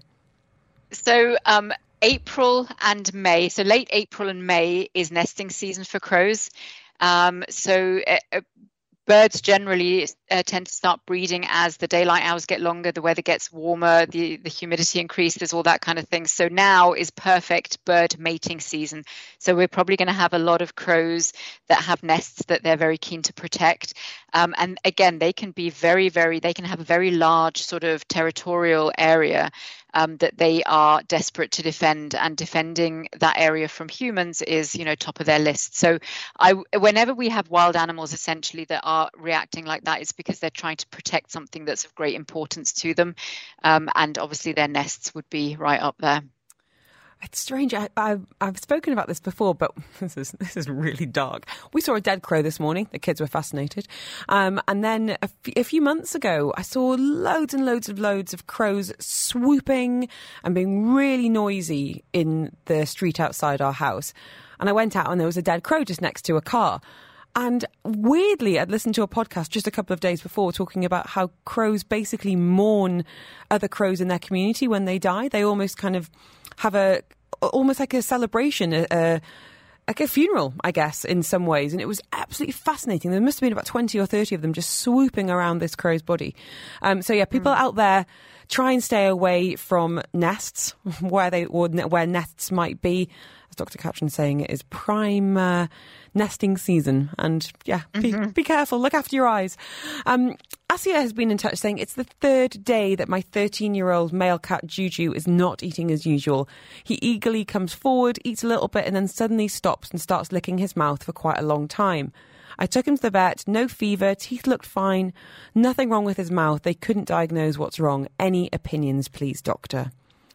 So, um, April and May, so late April and May is nesting season for crows. Um, so uh, birds generally uh, tend to start breeding as the daylight hours get longer, the weather gets warmer, the, the humidity increases, all that kind of thing. So now is perfect bird mating season. So we're probably going to have a lot of crows that have nests that they're very keen to protect. Um, and again, they can be very, very, they can have a very large sort of territorial area um, that they are desperate to defend, and defending that area from humans is, you know, top of their list. So I, whenever we have wild animals essentially that are reacting like that, it's because they're trying to protect something that's of great importance to them. Um, and obviously their nests would be right up there. It's strange. I, I've, I've spoken about this before, but this is this is really dark. We saw a dead crow this morning. The kids were fascinated. Um, and then a, f- a few months ago, I saw loads and loads of loads of crows swooping and being really noisy in the street outside our house. And I went out and there was a dead crow just next to a car. And weirdly, I'd listened to a podcast just a couple of days before talking about how crows basically mourn other crows in their community when they die. They almost kind of have a, almost like a celebration, a, a, like a funeral, I guess, in some ways. And it was absolutely fascinating. There must have been about twenty or thirty of them just swooping around this crow's body. Um, so yeah, people mm. out there, try and stay away from nests where they or where nests might be. As Doctor Catron's saying, it is prime uh, nesting season. And yeah, be, mm-hmm. be careful. Look after your eyes. Um, Asia has been in touch saying it's the third day that my thirteen-year-old male cat Juju is not eating as usual. He eagerly comes forward, eats a little bit, and then suddenly stops and starts licking his mouth for quite a long time. I took him to the vet, no fever, teeth looked fine, nothing wrong with his mouth. They couldn't diagnose what's wrong. Any opinions, please, doctor?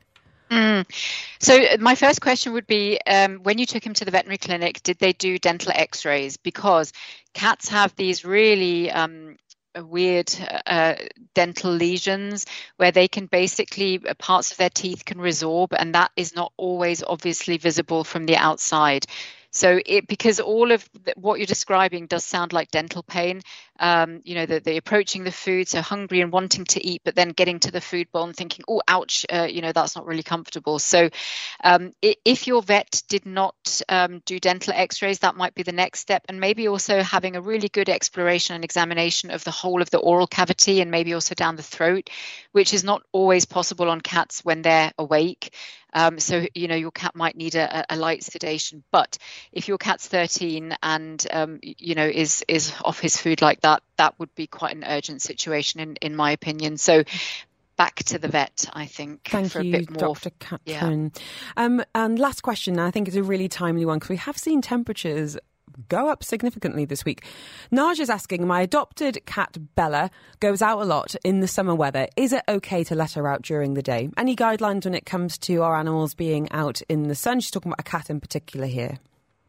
Mm. So my first question would be, um, when you took him to the veterinary clinic, did they do dental x-rays? Because cats have these really um, weird uh, dental lesions where they can basically, parts of their teeth can resorb, and that is not always obviously visible from the outside. So it, because all of the, what you're describing does sound like dental pain, um, you know, the, the approaching the food, so hungry and wanting to eat, but then getting to the food bowl and thinking, oh, ouch, uh, you know, that's not really comfortable. So um, if your vet did not um, do dental x-rays, that might be the next step. And maybe also having a really good exploration and examination of the whole of the oral cavity and maybe also down the throat, which is not always possible on cats when they're awake. Um, so, you know, your cat might need a, a light sedation. But if your cat's thirteen and, um, you know, is is off his food like that, that would be quite an urgent situation, in, in my opinion. So back to the vet, I think. Thank for you, a bit more. Doctor Catron. Yeah. Um, and last question, I think is a really timely one, because we have seen temperatures go up significantly this week. Naj is asking, my adopted cat Bella goes out a lot in the summer weather. Is it okay to let her out during the day? Any guidelines when it comes to our animals being out in the sun? She's talking about a cat in particular here.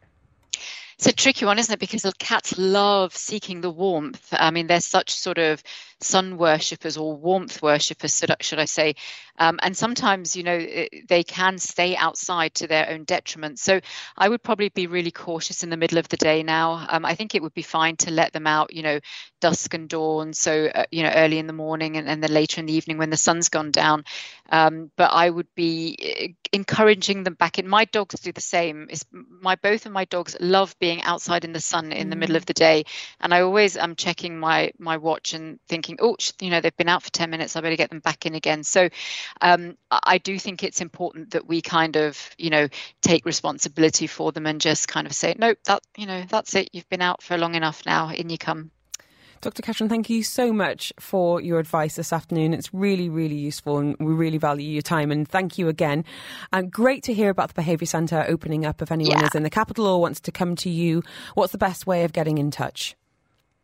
It's a tricky one, isn't it? Because cats love seeking the warmth. I mean, they're such sort of sun worshippers, or warmth worshippers, should I say. Um, and sometimes, you know, they can stay outside to their own detriment. So I would probably be really cautious in the middle of the day now. Um, I think it would be fine to let them out, you know, dusk and dawn. So, uh, you know, early in the morning and, and then later in the evening when the sun's gone down. Um, but I would be encouraging them back in. My dogs do the same. It's my both of my dogs love being outside in the sun in mm. the middle of the day. And I always am checking my, my watch and thinking, oh, you know, they've been out for ten minutes. I better get them back in again. So um, I do think it's important that we kind of, you know, take responsibility for them and just kind of say, nope, that, you know, that's it. You've been out for long enough now. In you come. Doctor Catron, thank you so much for your advice this afternoon. It's really, really useful and we really value your time. And thank you again. And great to hear about the Behaviour Centre opening up. If anyone yeah. is in the capital or wants to come to you, what's the best way of getting in touch?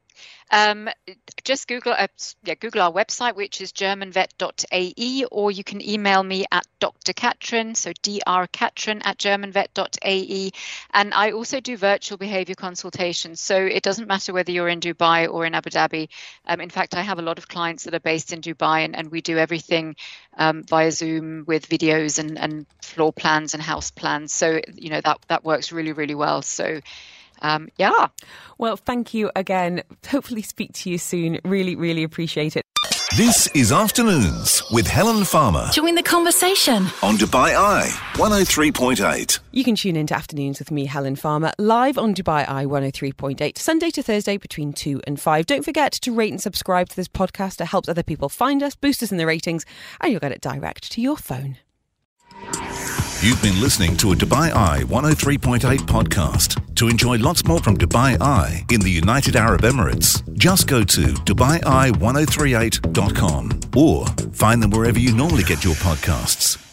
Um, just Google, uh, yeah, Google our website, which is german vet dot a e, or you can email me at Doctor Katrin, so drkatrin at german vet dot a e. And I also do virtual behavior consultations, so it doesn't matter whether you're in Dubai or in Abu Dhabi. Um, in fact, I have a lot of clients that are based in Dubai, and, and we do everything um, via Zoom with videos and, and floor plans and house plans. So, you know, that, that works really, really well. So, Um, yeah. Well, thank you again. Hopefully speak to you soon. Really, really appreciate it. This is Afternoons with Helen Farmer. Join the conversation On Dubai Eye one oh three point eight. You can tune in to Afternoons with me, Helen Farmer, live on Dubai Eye one oh three point eight, Sunday to Thursday between two and five. Don't forget to rate and subscribe to this podcast. It helps other people find us, boost us in the ratings, and you'll get it direct to your phone. You've been listening to a Dubai Eye one oh three point eight podcast. To enjoy lots more from Dubai Eye in the United Arab Emirates, just go to dubai eye ten thirty-eight dot com or find them wherever you normally get your podcasts.